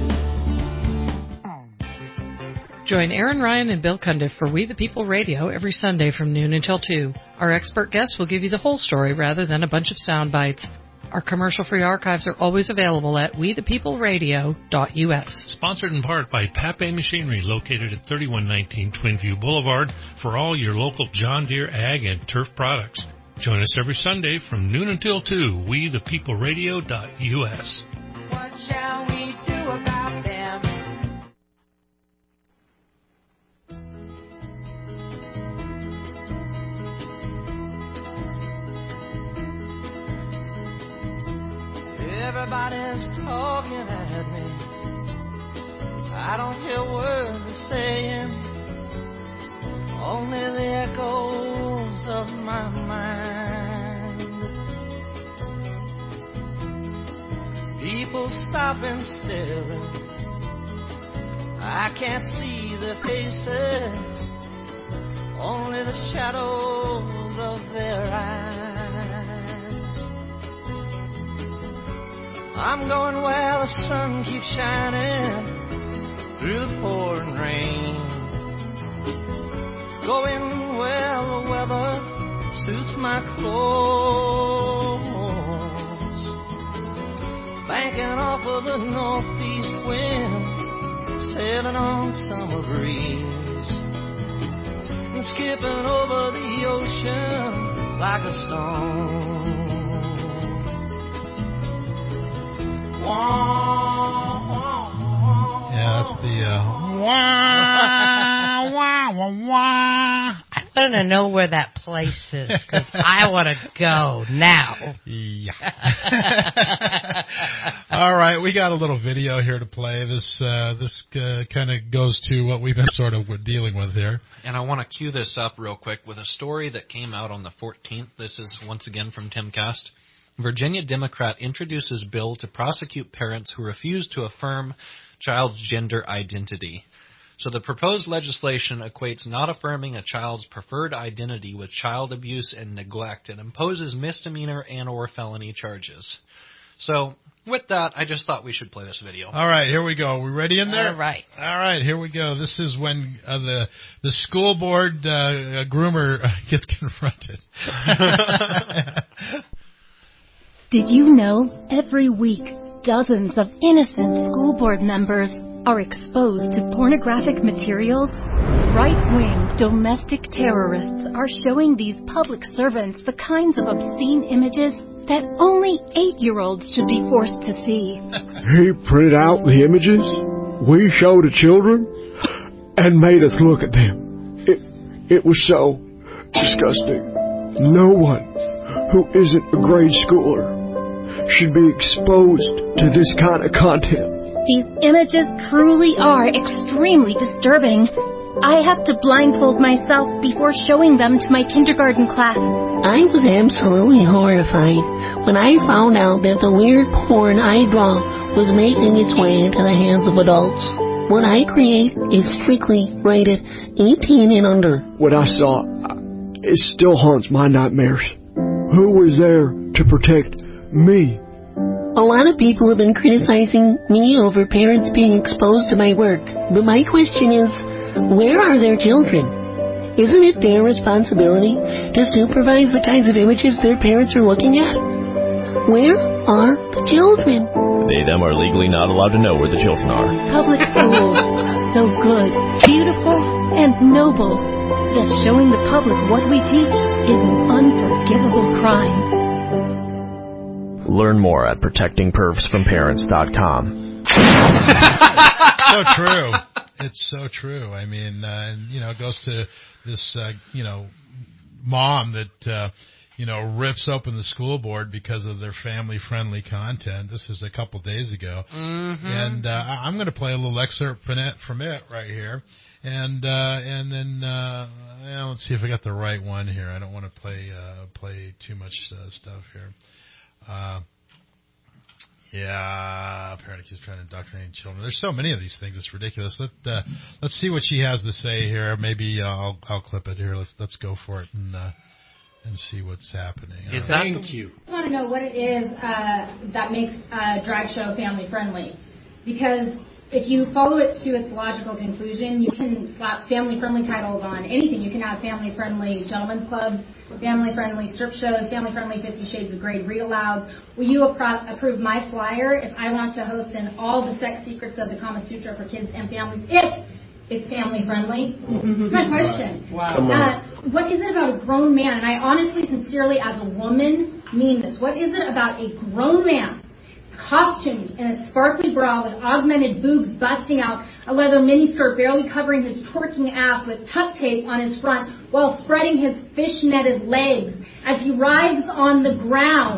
Join Aaron Ryan and Bill Cundiff for We the People Radio every Sunday from noon until 2. Our expert guests will give you the whole story rather than a bunch of sound bites. Our commercial-free archives are always available at wethepeopleradio.us. Sponsored in part by Pape Machinery, located at 3119 Twinview Boulevard, for all your local John Deere ag and turf products. Join us every Sunday from noon until 2, wethepeopleradio.us. What shall we do about them? Everybody's talking at me. I don't hear words they're saying, only the echoes of my mind. People stop and stare. I can't see their faces, only the shadows of their eyes. I'm going where the sun keeps shining through the pouring rain, going where the weather suits my clothes, banking off of the northeast winds, sailing on summer breeze, and skipping over the ocean like a stone. Yeah, that's the wah, wah, wah, wah. I want to know where that place is, because I want to go now. Yeah. All right, we got a little video here to play. This kind of goes to what we've been sort of dealing with here. And I want to cue this up real quick with a story that came out on the 14th. This is once again from Timcast. Virginia Democrat introduces bill to prosecute parents who refuse to affirm child's gender identity. So the proposed legislation equates not affirming a child's preferred identity with child abuse and neglect and imposes misdemeanor and or felony charges. So with that, I just thought we should play this video. All right, here we go. We ready in there? All right. All right, here we go. This is when the school board groomer gets confronted. Did you know every week dozens of innocent school board members are exposed to pornographic materials? Right-wing domestic terrorists are showing these public servants the kinds of obscene images that only 8-year-olds should be forced to see. He printed out the images we showed the children and made us look at them. It was so disgusting. No one who isn't a grade schooler should be exposed to this kind of content. These images truly are extremely disturbing. I have to blindfold myself before showing them to my kindergarten class. I was absolutely horrified when I found out that the weird porn I draw was making its way into the hands of adults. What I create is strictly rated 18 and under. What I saw, it still haunts my nightmares. Who was there to protect me? A lot of people have been criticizing me over parents being exposed to my work. But my question is, where are their children? Isn't it their responsibility to supervise the kinds of images their parents are looking at? Where are the children? They, them are legally not allowed to know where the children are. Public schools, so good, beautiful, and noble, that showing the public what we teach is an unforgivable crime. Learn more at protectingpervsfromparents.com. So true. It's so true. I mean, it goes to this, mom that, rips open the school board because of their family-friendly content. This is a couple days ago. Mm-hmm. And I'm going to play a little excerpt from it right here. And then let's see if I got the right one here. I don't want to play too much stuff here. Apparently she's trying to indoctrinate children. There's so many of these things. It's ridiculous. Let's see what she has to say here. Maybe I'll clip it here. Let's go for it and see what's happening. Thank you. I just want to know what it is that makes a drag show family friendly, because if you follow it to its logical conclusion, you can slap family-friendly titles on anything. You can have family-friendly gentlemen's clubs, family-friendly strip shows, family-friendly 50 Shades of Grey read-alouds. Will you approve my flyer if I want to host in all the sex secrets of the Kama Sutra for kids and families if it's family-friendly? My question. Wow. What is it about a grown man, and I honestly, sincerely, as a woman, mean this, what is it about a grown man costumed in a sparkly bra with augmented boobs busting out, a leather miniskirt barely covering his twerking ass with tuck tape on his front while spreading his fish-netted legs as he writhes on the ground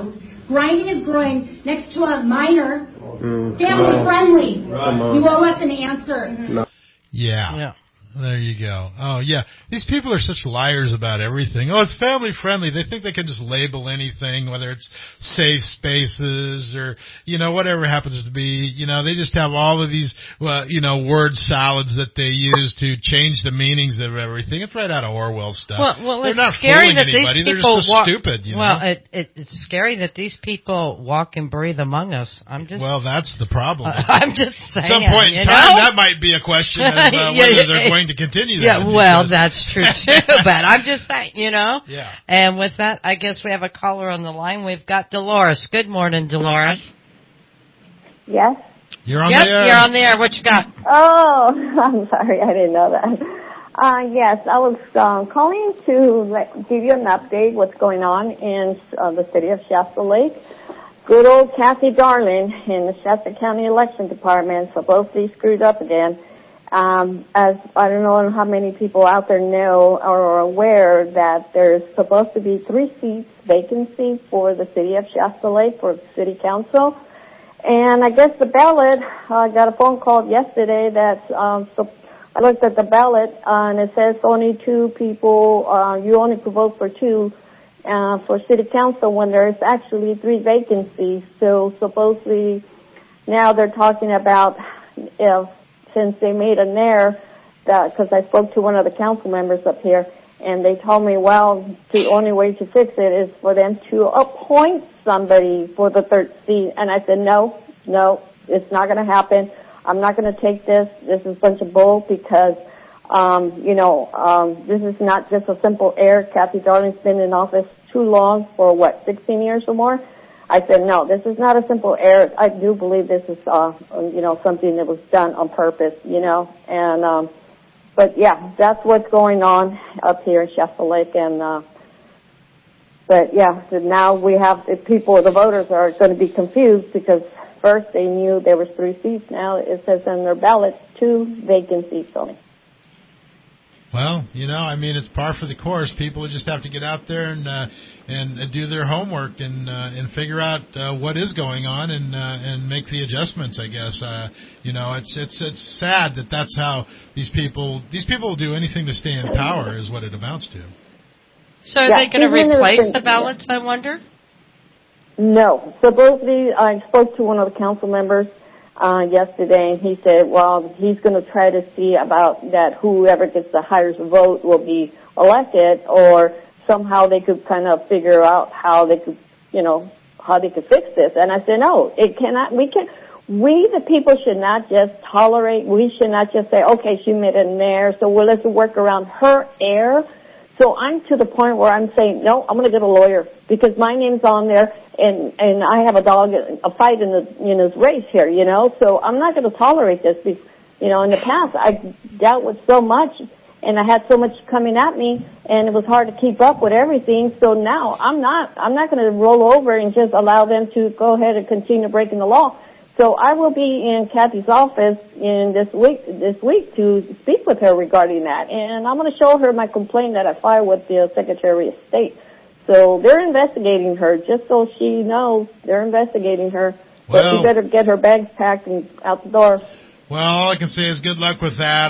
grinding his groin next to a minor, family friendly. You owe us an answer. No. Yeah. There you go. Oh, yeah. These people are such liars about everything. Oh, it's family friendly. They think they can just label anything, whether it's safe spaces or, whatever happens to be. They just have all of these, word salads that they use to change the meanings of everything. It's right out of Orwell stuff. Well, they're it's not scary fooling that anybody. these They're people just so stupid, Well, it's scary that these people walk and breathe among us. Well, that's the problem. I'm just saying. At some point in time, that might be a question of whether they're going to continue that. Yeah, well, that's true too, but I'm just saying, Yeah. And with that, I guess we have a caller on the line. We've got Dolores. Good morning, Dolores. Yes? You're on the air. You're on the air. What you got? Oh, I'm sorry. I didn't know that. Yes, I was calling to give you an update what's going on in the city of Shasta Lake. Good old Kathy Darling in the Shasta County Election Department supposedly screwed up again. As I don't know how many people out there know or are aware that there's supposed to be 3 seats vacancy for the city of Shasta Lake for city council. And I guess the ballot, I got a phone call yesterday that, I looked at the ballot, and it says only 2 people, you only could vote for 2, for city council when there's actually 3 vacancies. So supposedly now they're talking about since they made an error, because I spoke to one of the council members up here, and they told me, well, the only way to fix it is for them to appoint somebody for the 3rd seat. And I said, no, it's not going to happen. I'm not going to take this. This is a bunch of bull because, this is not just a simple error. Kathy Darling's been in office too long for 16 years or more. I said, no, this is not a simple error. I do believe this is, something that was done on purpose, and, but yeah, that's what's going on up here in Shasta Lake. And, but yeah, so now we have the voters are going to be confused because first they knew there was 3 seats. Now it says on their ballot 2 vacant seats only. Well, it's par for the course. People just have to get out there and do their homework and figure out what is going on and make the adjustments. I guess it's sad that that's how these people will do anything to stay in power is what it amounts to. So are they going to replace the ballots? I wonder. No, supposedly I spoke to one of the council members yesterday, and he said, well, he's going to try to see about that whoever gets the highest vote will be elected, or somehow they could kind of figure out how they could, how they could fix this. And I said, no, it cannot, we the people should not just tolerate, we should not just say, okay, she made an error, so let's work around her error. So I'm to the point where I'm saying, no, I'm going to get a lawyer because my name's on there and I have a fight in the race here, so I'm not going to tolerate this. In the past I dealt with so much and I had so much coming at me and it was hard to keep up with everything. So now I'm not going to roll over and just allow them to go ahead and continue breaking the law. So I will be in Kathy's office this week to speak with her regarding that. And I'm going to show her my complaint that I filed with the Secretary of State. So they're investigating her, just so she knows they're investigating her. But she better get her bags packed and out the door. Well, all I can say is good luck with that.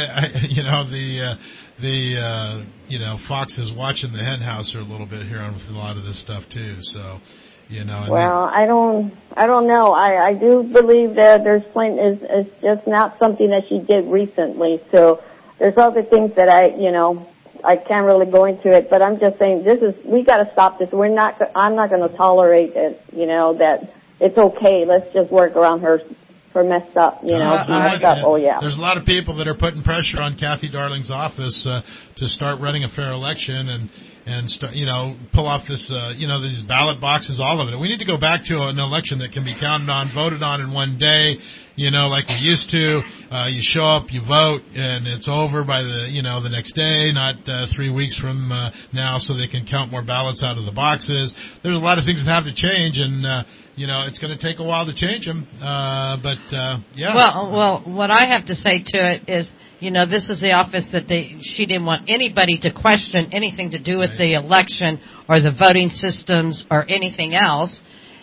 Fox is watching the hen house a little bit here on a lot of this stuff too. So. Well, I don't know. I do believe that there's plenty. It's just not something that she did recently. So there's other things that I can't really go into it. But I'm just saying we got to stop this. I'm not going to tolerate it. That it's okay. Let's just work around her messed up. She messed up. Oh yeah. There's a lot of people that are putting pressure on Kathy Darling's office to start running a fair election and start, pull off this, these ballot boxes, all of it. We need to go back to an election that can be counted on, voted on in one day, like we used to. You show up, you vote, and it's over by the next day, not 3 weeks from now, so they can count more ballots out of the boxes. There's a lot of things that have to change, and it's going to take a while to change them. Yeah. Well, what I have to say to it is, this is the office that she didn't want anybody to question anything to do with the election or the voting systems or anything else.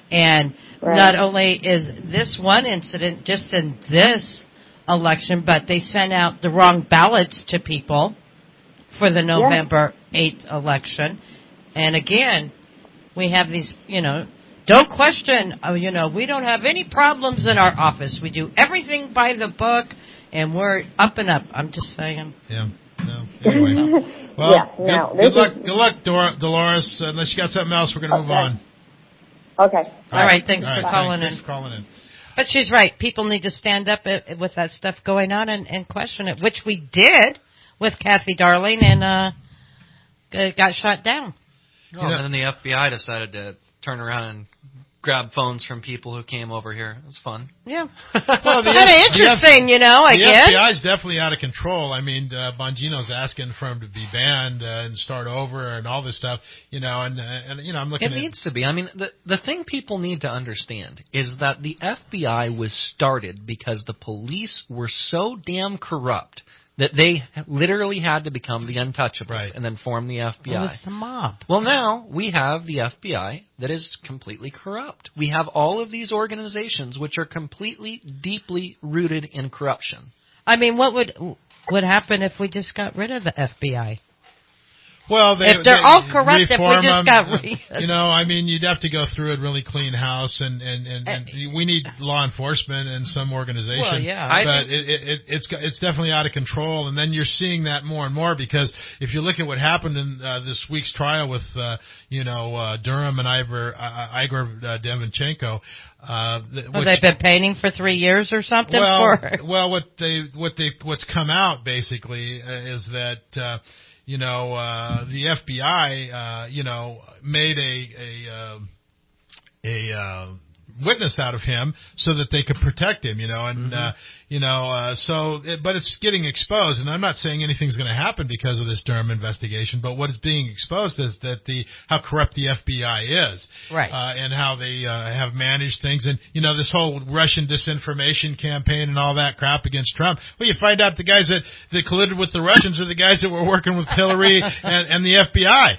And not only is this one incident just in this election, but they sent out the wrong ballots to people for the November 8th election. And again, we have these, don't question, we don't have any problems in our office. We do everything by the book, and we're up and up. I'm just saying. Yeah. No. Anyway. Well, good luck, Dolores. Unless you got something else, we're going to move on. Okay. All right. Thanks for calling in. Thanks for calling in. But she's right. People need to stand up with that stuff going on and question it, which we did with Kathy Darling, and got shot down. Well, and then the FBI decided to turn around and grab phones from people who came over here. It was fun. Yeah. Well, kind of interesting, I guess. The FBI is definitely out of control. I mean, Bongino's asking for him to be banned and start over and all this stuff, and I'm looking at... It needs to be. I mean, the thing people need to understand is that the FBI was started because the police were so damn corrupt that they literally had to become the Untouchables and then form the FBI. It was the mob. Well, now we have the FBI that is completely corrupt. We have all of these organizations which are completely, deeply rooted in corruption. I mean, what would happen if we just got rid of the FBI? Well, if they're all corrupt, if we just got you'd have to go through a really clean house, and we need law enforcement and some organization. Well, yeah. But it's definitely out of control, and then you're seeing that more and more because if you look at what happened in this week's trial with Durham and Igor Devinchenko. They've been painting for 3 years or something. Well, what's come out basically is that. The FBI, made a witness out of him so that they could protect him, but it's getting exposed, and I'm not saying anything's going to happen because of this Durham investigation, but what is being exposed is that how corrupt the FBI is. Right. And how they have managed things, and, this whole Russian disinformation campaign and all that crap against Trump. Well, you find out the guys that colluded with the Russians are the guys that were working with Hillary and the FBI.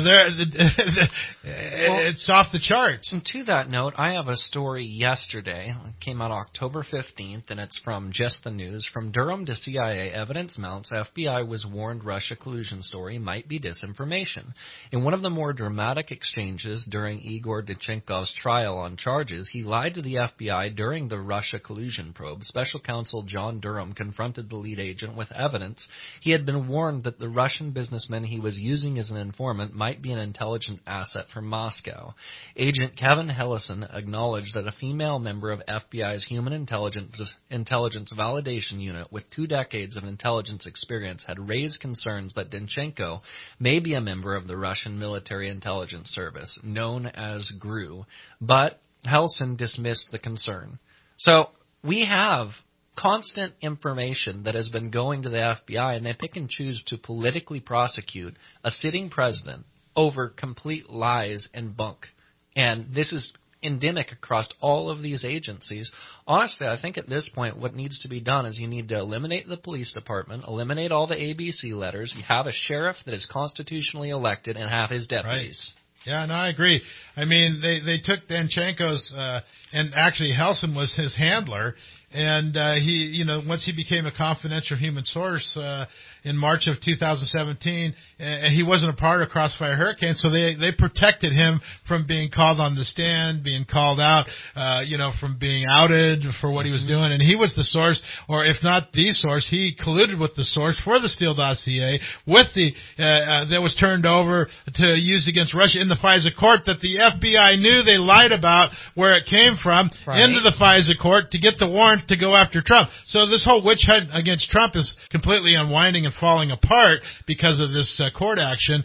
It's off the charts. And to that note, I have a story yesterday. It came out October 15th, and it's from Just the News. From Durham to CIA, evidence mounts FBI was warned Russia collusion story might be disinformation. In one of the more dramatic exchanges during Igor Denchenkov's trial on charges, he lied to the FBI during the Russia collusion probe. Special counsel John Durham confronted the lead agent with evidence. He had been warned that the Russian businessman he was using as an informant might be an intelligent asset for Moscow. Agent Kevin Hellison acknowledged that a female member of FBI's Human Intelligence Validation Unit with 2 decades of intelligence experience had raised concerns that Denchenko may be a member of the Russian Military Intelligence Service, known as GRU, but Hellison dismissed the concern. So we have constant information that has been going to the FBI, and they pick and choose to politically prosecute a sitting president over complete lies and bunk. And this is endemic across all of these agencies. Honestly, I think at this point what needs to be done is you need to eliminate the police department, eliminate all the ABC letters, you have a sheriff that is constitutionally elected, and have his deputies. Right. Yeah, no, I agree. I mean, they took Denchenko's, and actually Hellison was his handler, and he, once he became a confidential human source in March of 2017, he wasn't a part of Crossfire Hurricane, so they protected him from being called on the stand, being called out, from being outed for what he was doing. And he was the source, or if not the source, he colluded with the source for the Steele dossier with that was turned over to used against Russia in the FISA court that the FBI knew they lied about where it came from into the FISA court to get the warrant to go after Trump. So this whole witch hunt against Trump is completely unwinding and falling apart because of this court action.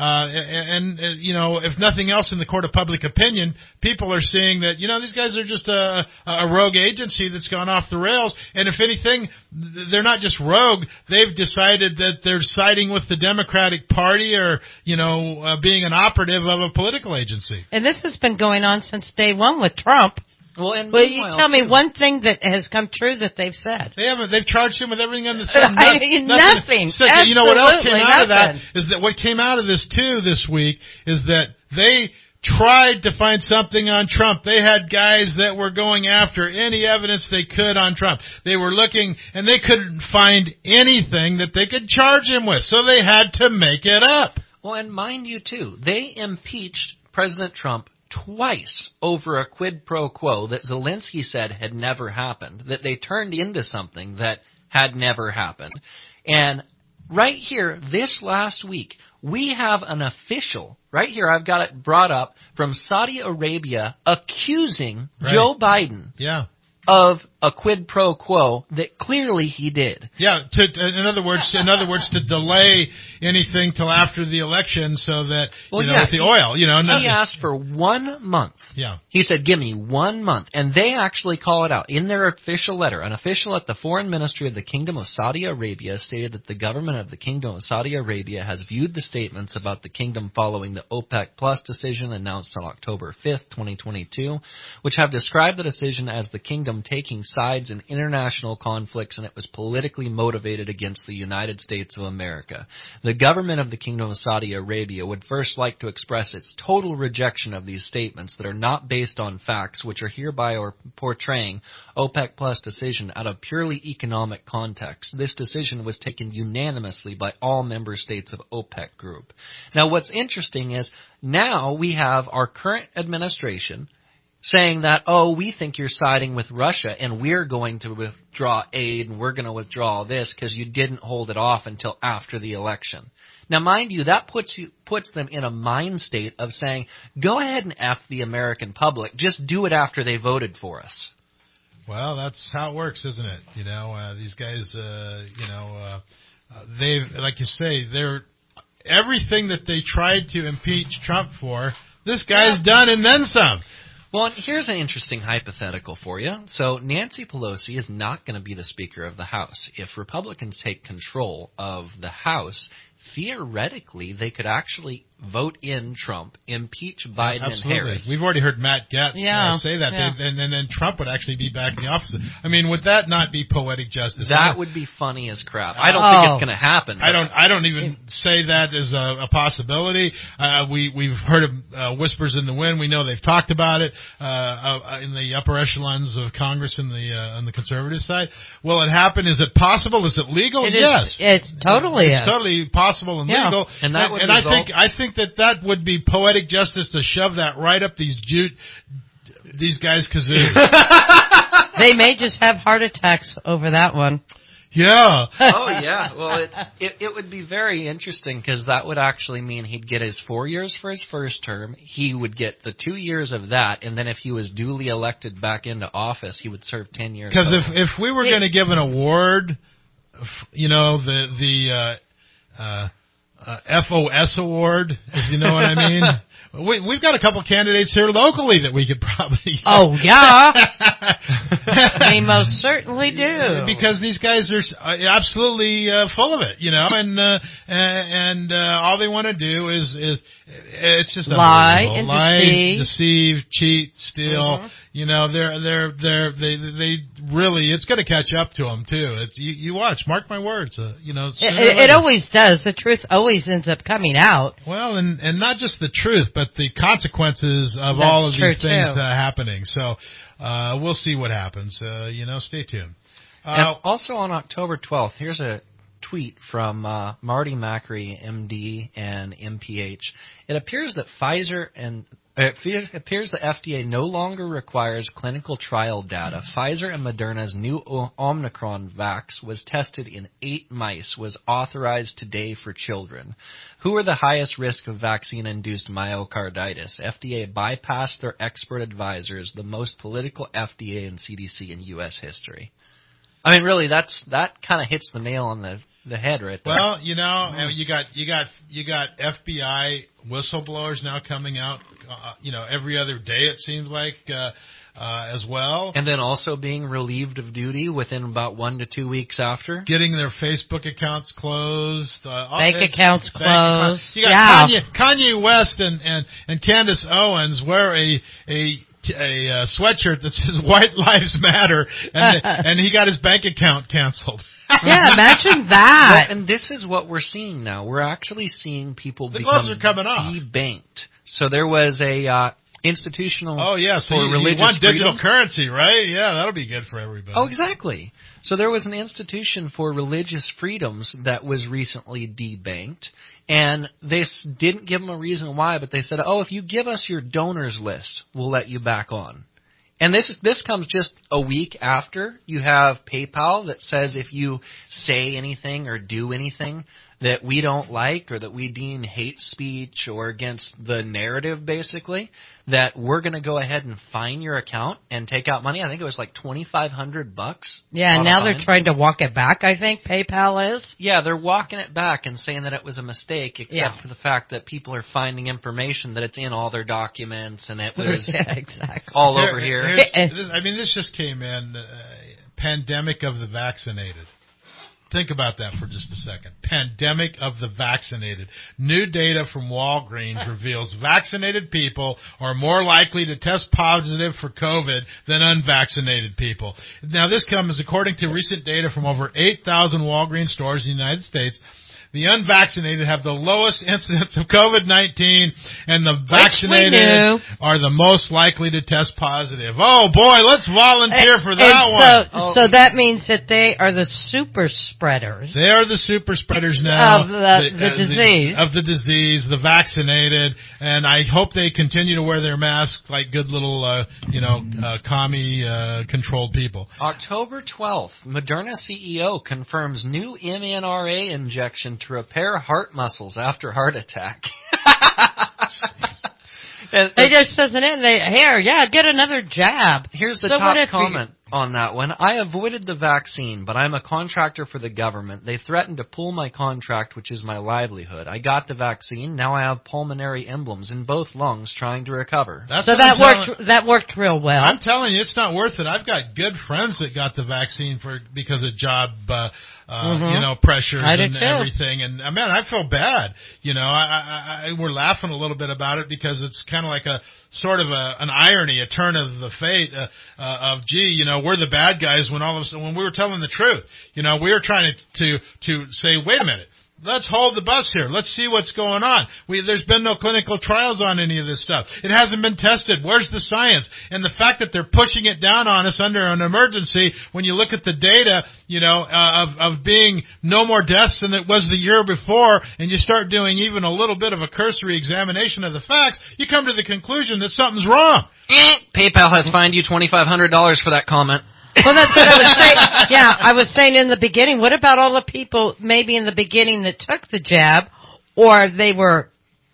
If nothing else in the court of public opinion, people are seeing that, these guys are just a rogue agency that's gone off the rails. And if anything, they're not just rogue. They've decided that they're siding with the Democratic Party or, being an operative of a political agency. And this has been going on since day one with Trump. Well, and you tell me one thing that has come true that they've said. They've charged him with everything under the sun. Nothing. What else came out of that is that what came out of this too this week is that they tried to find something on Trump. They had guys that were going after any evidence they could on Trump. They were looking, and they couldn't find anything that they could charge him with, so they had to make it up. Well, and mind you, too, they impeached President Trump twice over a quid pro quo that Zelensky said had never happened, that they turned into something that had never happened. And right here, this last week, we have an official, right here, I've got it brought up, from Saudi Arabia accusing Joe Biden of a quid pro quo that clearly he did. Yeah, in other words, to delay anything till after the election so that, with the oil, He asked for 1 month. Yeah. He said, give me 1 month. And they actually call it out in their official letter. An official at the Foreign Ministry of the Kingdom of Saudi Arabia stated that the government of the Kingdom of Saudi Arabia has viewed the statements about the kingdom following the OPEC Plus decision announced on October 5th, 2022, which have described the decision as the kingdom taking sides in international conflicts, and it was politically motivated against the United States of America. The government of the Kingdom of Saudi Arabia would first like to express its total rejection of these statements that are not based on facts, which are hereby or portraying OPEC Plus decision out of purely economic context. This decision was taken unanimously by all member states of OPEC group. Now, what's interesting is now we have our current administration saying that, we think you're siding with Russia and we're going to withdraw aid and we're going to withdraw this because you didn't hold it off until after the election. Now, mind you, that puts them in a mind state of saying, go ahead and F the American public. Just do it after they voted for us. Well, that's how it works, isn't it? These guys, they've, like you say, they're everything that they tried to impeach Trump for, this guy's done and then some. Well, here's an interesting hypothetical for you. So Nancy Pelosi is not going to be the Speaker of the House. If Republicans take control of the House, theoretically, they could actually vote in Trump, impeach Biden and Harris. We've already heard Matt Gaetz say that. Yeah. And then Trump would actually be back in the office. I mean, would that not be poetic justice? That would be funny as crap. I don't think it's going to happen. I don't even say that as a possibility. We've heard of whispers in the wind. We know they've talked about it in the upper echelons of Congress on the conservative side. Will it happen? Is it possible? Is it legal? Yes. It's totally possible and legal. And that would I think that would be poetic justice to shove that right up these guys' kazoos. They may just have heart attacks over that one. Yeah. Oh, yeah. Well, it would be very interesting because that would actually mean he'd get his 4 years for his first term. He would get the 2 years of that, and then if he was duly elected back into office, he would serve 10 years. Because if we were going to give an award, FOS award, if you know what I mean. We've got a couple candidates here locally that we could probably. Oh yeah, they most certainly do. Because these guys are absolutely full of it, and all they want to do is it's just lie and deceive, cheat, steal. Mm-hmm. They really, it's going to catch up to them too. You watch, mark my words. It always does. The truth always ends up coming out. Well, and not just the truth, but the consequences of all of these things happening. So we'll see what happens. Stay tuned. And also on October 12th, here's a tweet from Marty Macri, MD and MPH. It appears that the FDA no longer requires clinical trial data. Pfizer and Moderna's new Omicron vax was tested in 8 mice, was authorized today for children. Who are the highest risk of vaccine-induced myocarditis? FDA bypassed their expert advisors, the most political FDA and CDC in U.S. history. I mean, really, that kind of hits the nail on the head right there. Well, you got FBI whistleblowers now coming out, every other day it seems like, as well. And then also being relieved of duty within about 1 to 2 weeks after. Getting their Facebook accounts closed. Bank accounts closed. You got Kanye West and Candace Owens wear a sweatshirt that says White Lives Matter, and he got his bank account canceled. Yeah, imagine that. Well, and this is what we're seeing now. We're actually seeing people The become gloves are coming off. debanked. So there was a institutional Oh, yeah, so for you religious want digital freedoms. currency, right? Yeah, that'll be good for everybody. Oh, exactly. So there was an institution for religious freedoms that was recently debanked, and they didn't give them a reason why, but they said, oh, if you give us your donors list, we'll let you back on. And this comes just a week after you have PayPal that says if you say anything or do anything that we don't like or that we deem hate speech or against the narrative, basically, that we're going to go ahead and fine your account and take out money. I think it was like $2,500. Yeah, now they're trying to walk it back, I think, PayPal is. Yeah, they're walking it back and saying that it was a mistake, except for the fact that people are finding information that it's in all their documents and it was exactly all over here. This just came in, pandemic of the vaccinated. Think about that for just a second. Pandemic of the vaccinated. New data from Walgreens reveals vaccinated people are more likely to test positive for COVID than unvaccinated people. Now, this comes according to recent data from over 8,000 Walgreens stores in the United States. The unvaccinated have the lowest incidence of COVID-19, and the vaccinated are the most likely to test positive. Oh, boy, let's volunteer for that one. So that means that they are the super spreaders. They are the super spreaders now. Of the disease. Of the disease, the vaccinated, and I hope they continue to wear their masks like good little, commie-controlled people. October 12th, Moderna CEO confirms new mRNA injection to repair heart muscles after heart attack. They just says it in. Get another jab. Here's the top comment on that one. I avoided the vaccine, but I'm a contractor for the government. They threatened to pull my contract, which is my livelihood. I got the vaccine. Now I have pulmonary emblems in both lungs trying to recover. That worked real well. I'm telling you, it's not worth it. I've got good friends that got the vaccine because of job pressures and everything. And man, I feel bad. We're laughing a little bit about it because it's kind of like a sort of an irony, a turn of the fate of we're the bad guys when all of a sudden when we were telling the truth. We were trying to say, wait a minute. Let's hold the bus here. Let's see what's going on. There's been no clinical trials on any of this stuff. It hasn't been tested. Where's the science? And the fact that they're pushing it down on us under an emergency, when you look at the data, of being no more deaths than it was the year before, and you start doing even a little bit of a cursory examination of the facts, you come to the conclusion that something's wrong. PayPal has fined you $2,500 for that comment. Well, that's what I was saying. Yeah, I was saying in the beginning, what about all the people maybe in the beginning that took the jab, or they were,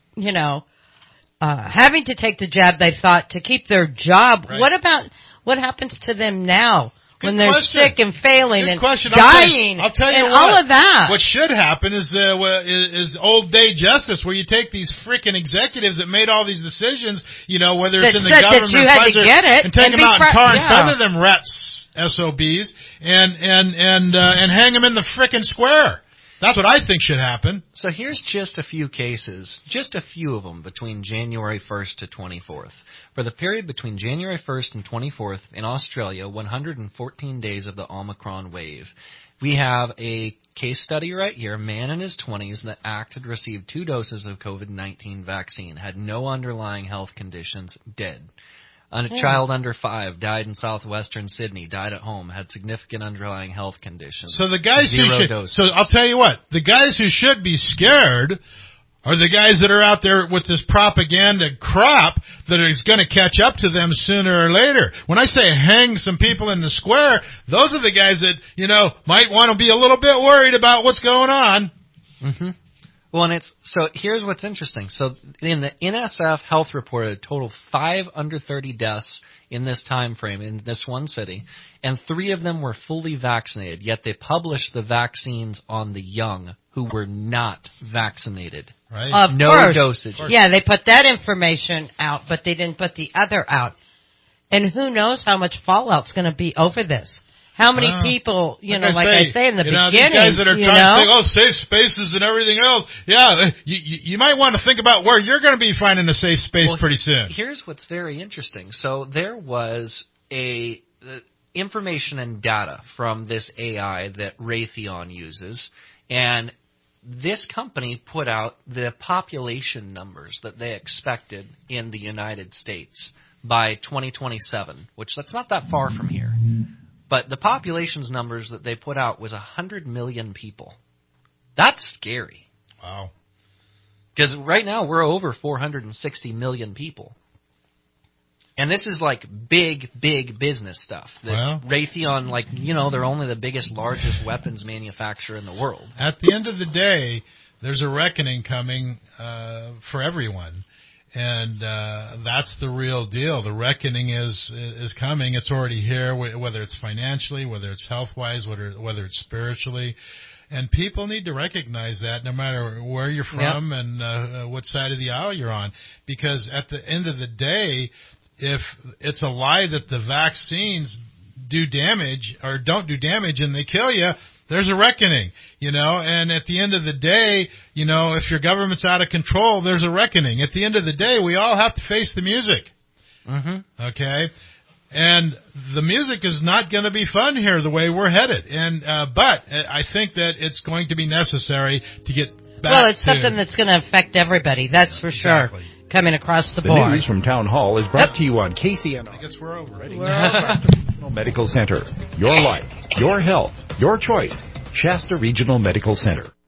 having to take the jab, they thought, to keep their job. Right. What happens to them now? When they're sick and failing and dying I'll tell you and all of that. What should happen is old day justice, where you take these freaking executives that made all these decisions, whether it's in the government or Pfizer, and take them out and tar and feather them rats, SOBs, and hang them in the frickin' square. That's what I think should happen. So here's just a few cases, just a few of them between January 1st to 24th. For the period between January 1st and 24th in Australia, 114 days of the Omicron wave. We have a case study right here, a man in his 20s that had received 2 doses of COVID-19 vaccine, had no underlying health conditions, dead. A child under 5 died in southwestern Sydney, died at home, had significant underlying health conditions. So the guys so I'll tell you what, the guys who should be scared are the guys that are out there with this propaganda crap that is going to catch up to them sooner or later. When I say hang some people in the square, those are the guys that, might want to be a little bit worried about what's going on. Mm-hmm. Well, so here's what's interesting. So in the NSF Health reported a total of 5 under 30 deaths in this time frame in this one city, and 3 of them were fully vaccinated, yet they published the vaccines on the young who were not vaccinated. Right. Of no course. dosage. Yeah, they put that information out, but they didn't put the other out. And who knows how much fallout's going to be over this. How many people, I say in the beginning, these guys that are trying to think, safe spaces and everything else. Yeah, you might want to think about where you're going to be finding a safe space pretty soon. Here's what's very interesting. So there was information and data from this AI that Raytheon uses, and this company put out the population numbers that they expected in the United States by 2027, which that's not that far from here. But the populations numbers that they put out was 100 million people. That's scary. Wow. Because right now we're over 460 million people. And this is like big, big business stuff. That Raytheon, like, you know, they're only the biggest, largest weapons manufacturer in the world. At the end of the day, there's a reckoning coming for everyone. And that's the real deal. The reckoning is coming. It's already here, whether it's financially, whether it's health-wise, whether it's spiritually. And people need to recognize that no matter where you're from and what side of the aisle you're on. Because at the end of the day, if it's a lie that the vaccines do damage or don't do damage and they kill you, there's a reckoning, you know. And at the end of the day, you know, if your government's out of control, there's a reckoning. At the end of the day, we all have to face the music. Mm-hmm. Okay? And the music is not going to be fun here the way we're headed. And but I think that it's going to be necessary to get back Well, it's something that's going to affect everybody. That's for sure. Coming across the board. The news from Town Hall is brought to you on KCNR. I guess we're over. Regional Medical Center. Your life, your health, your choice. Shasta Regional Medical Center.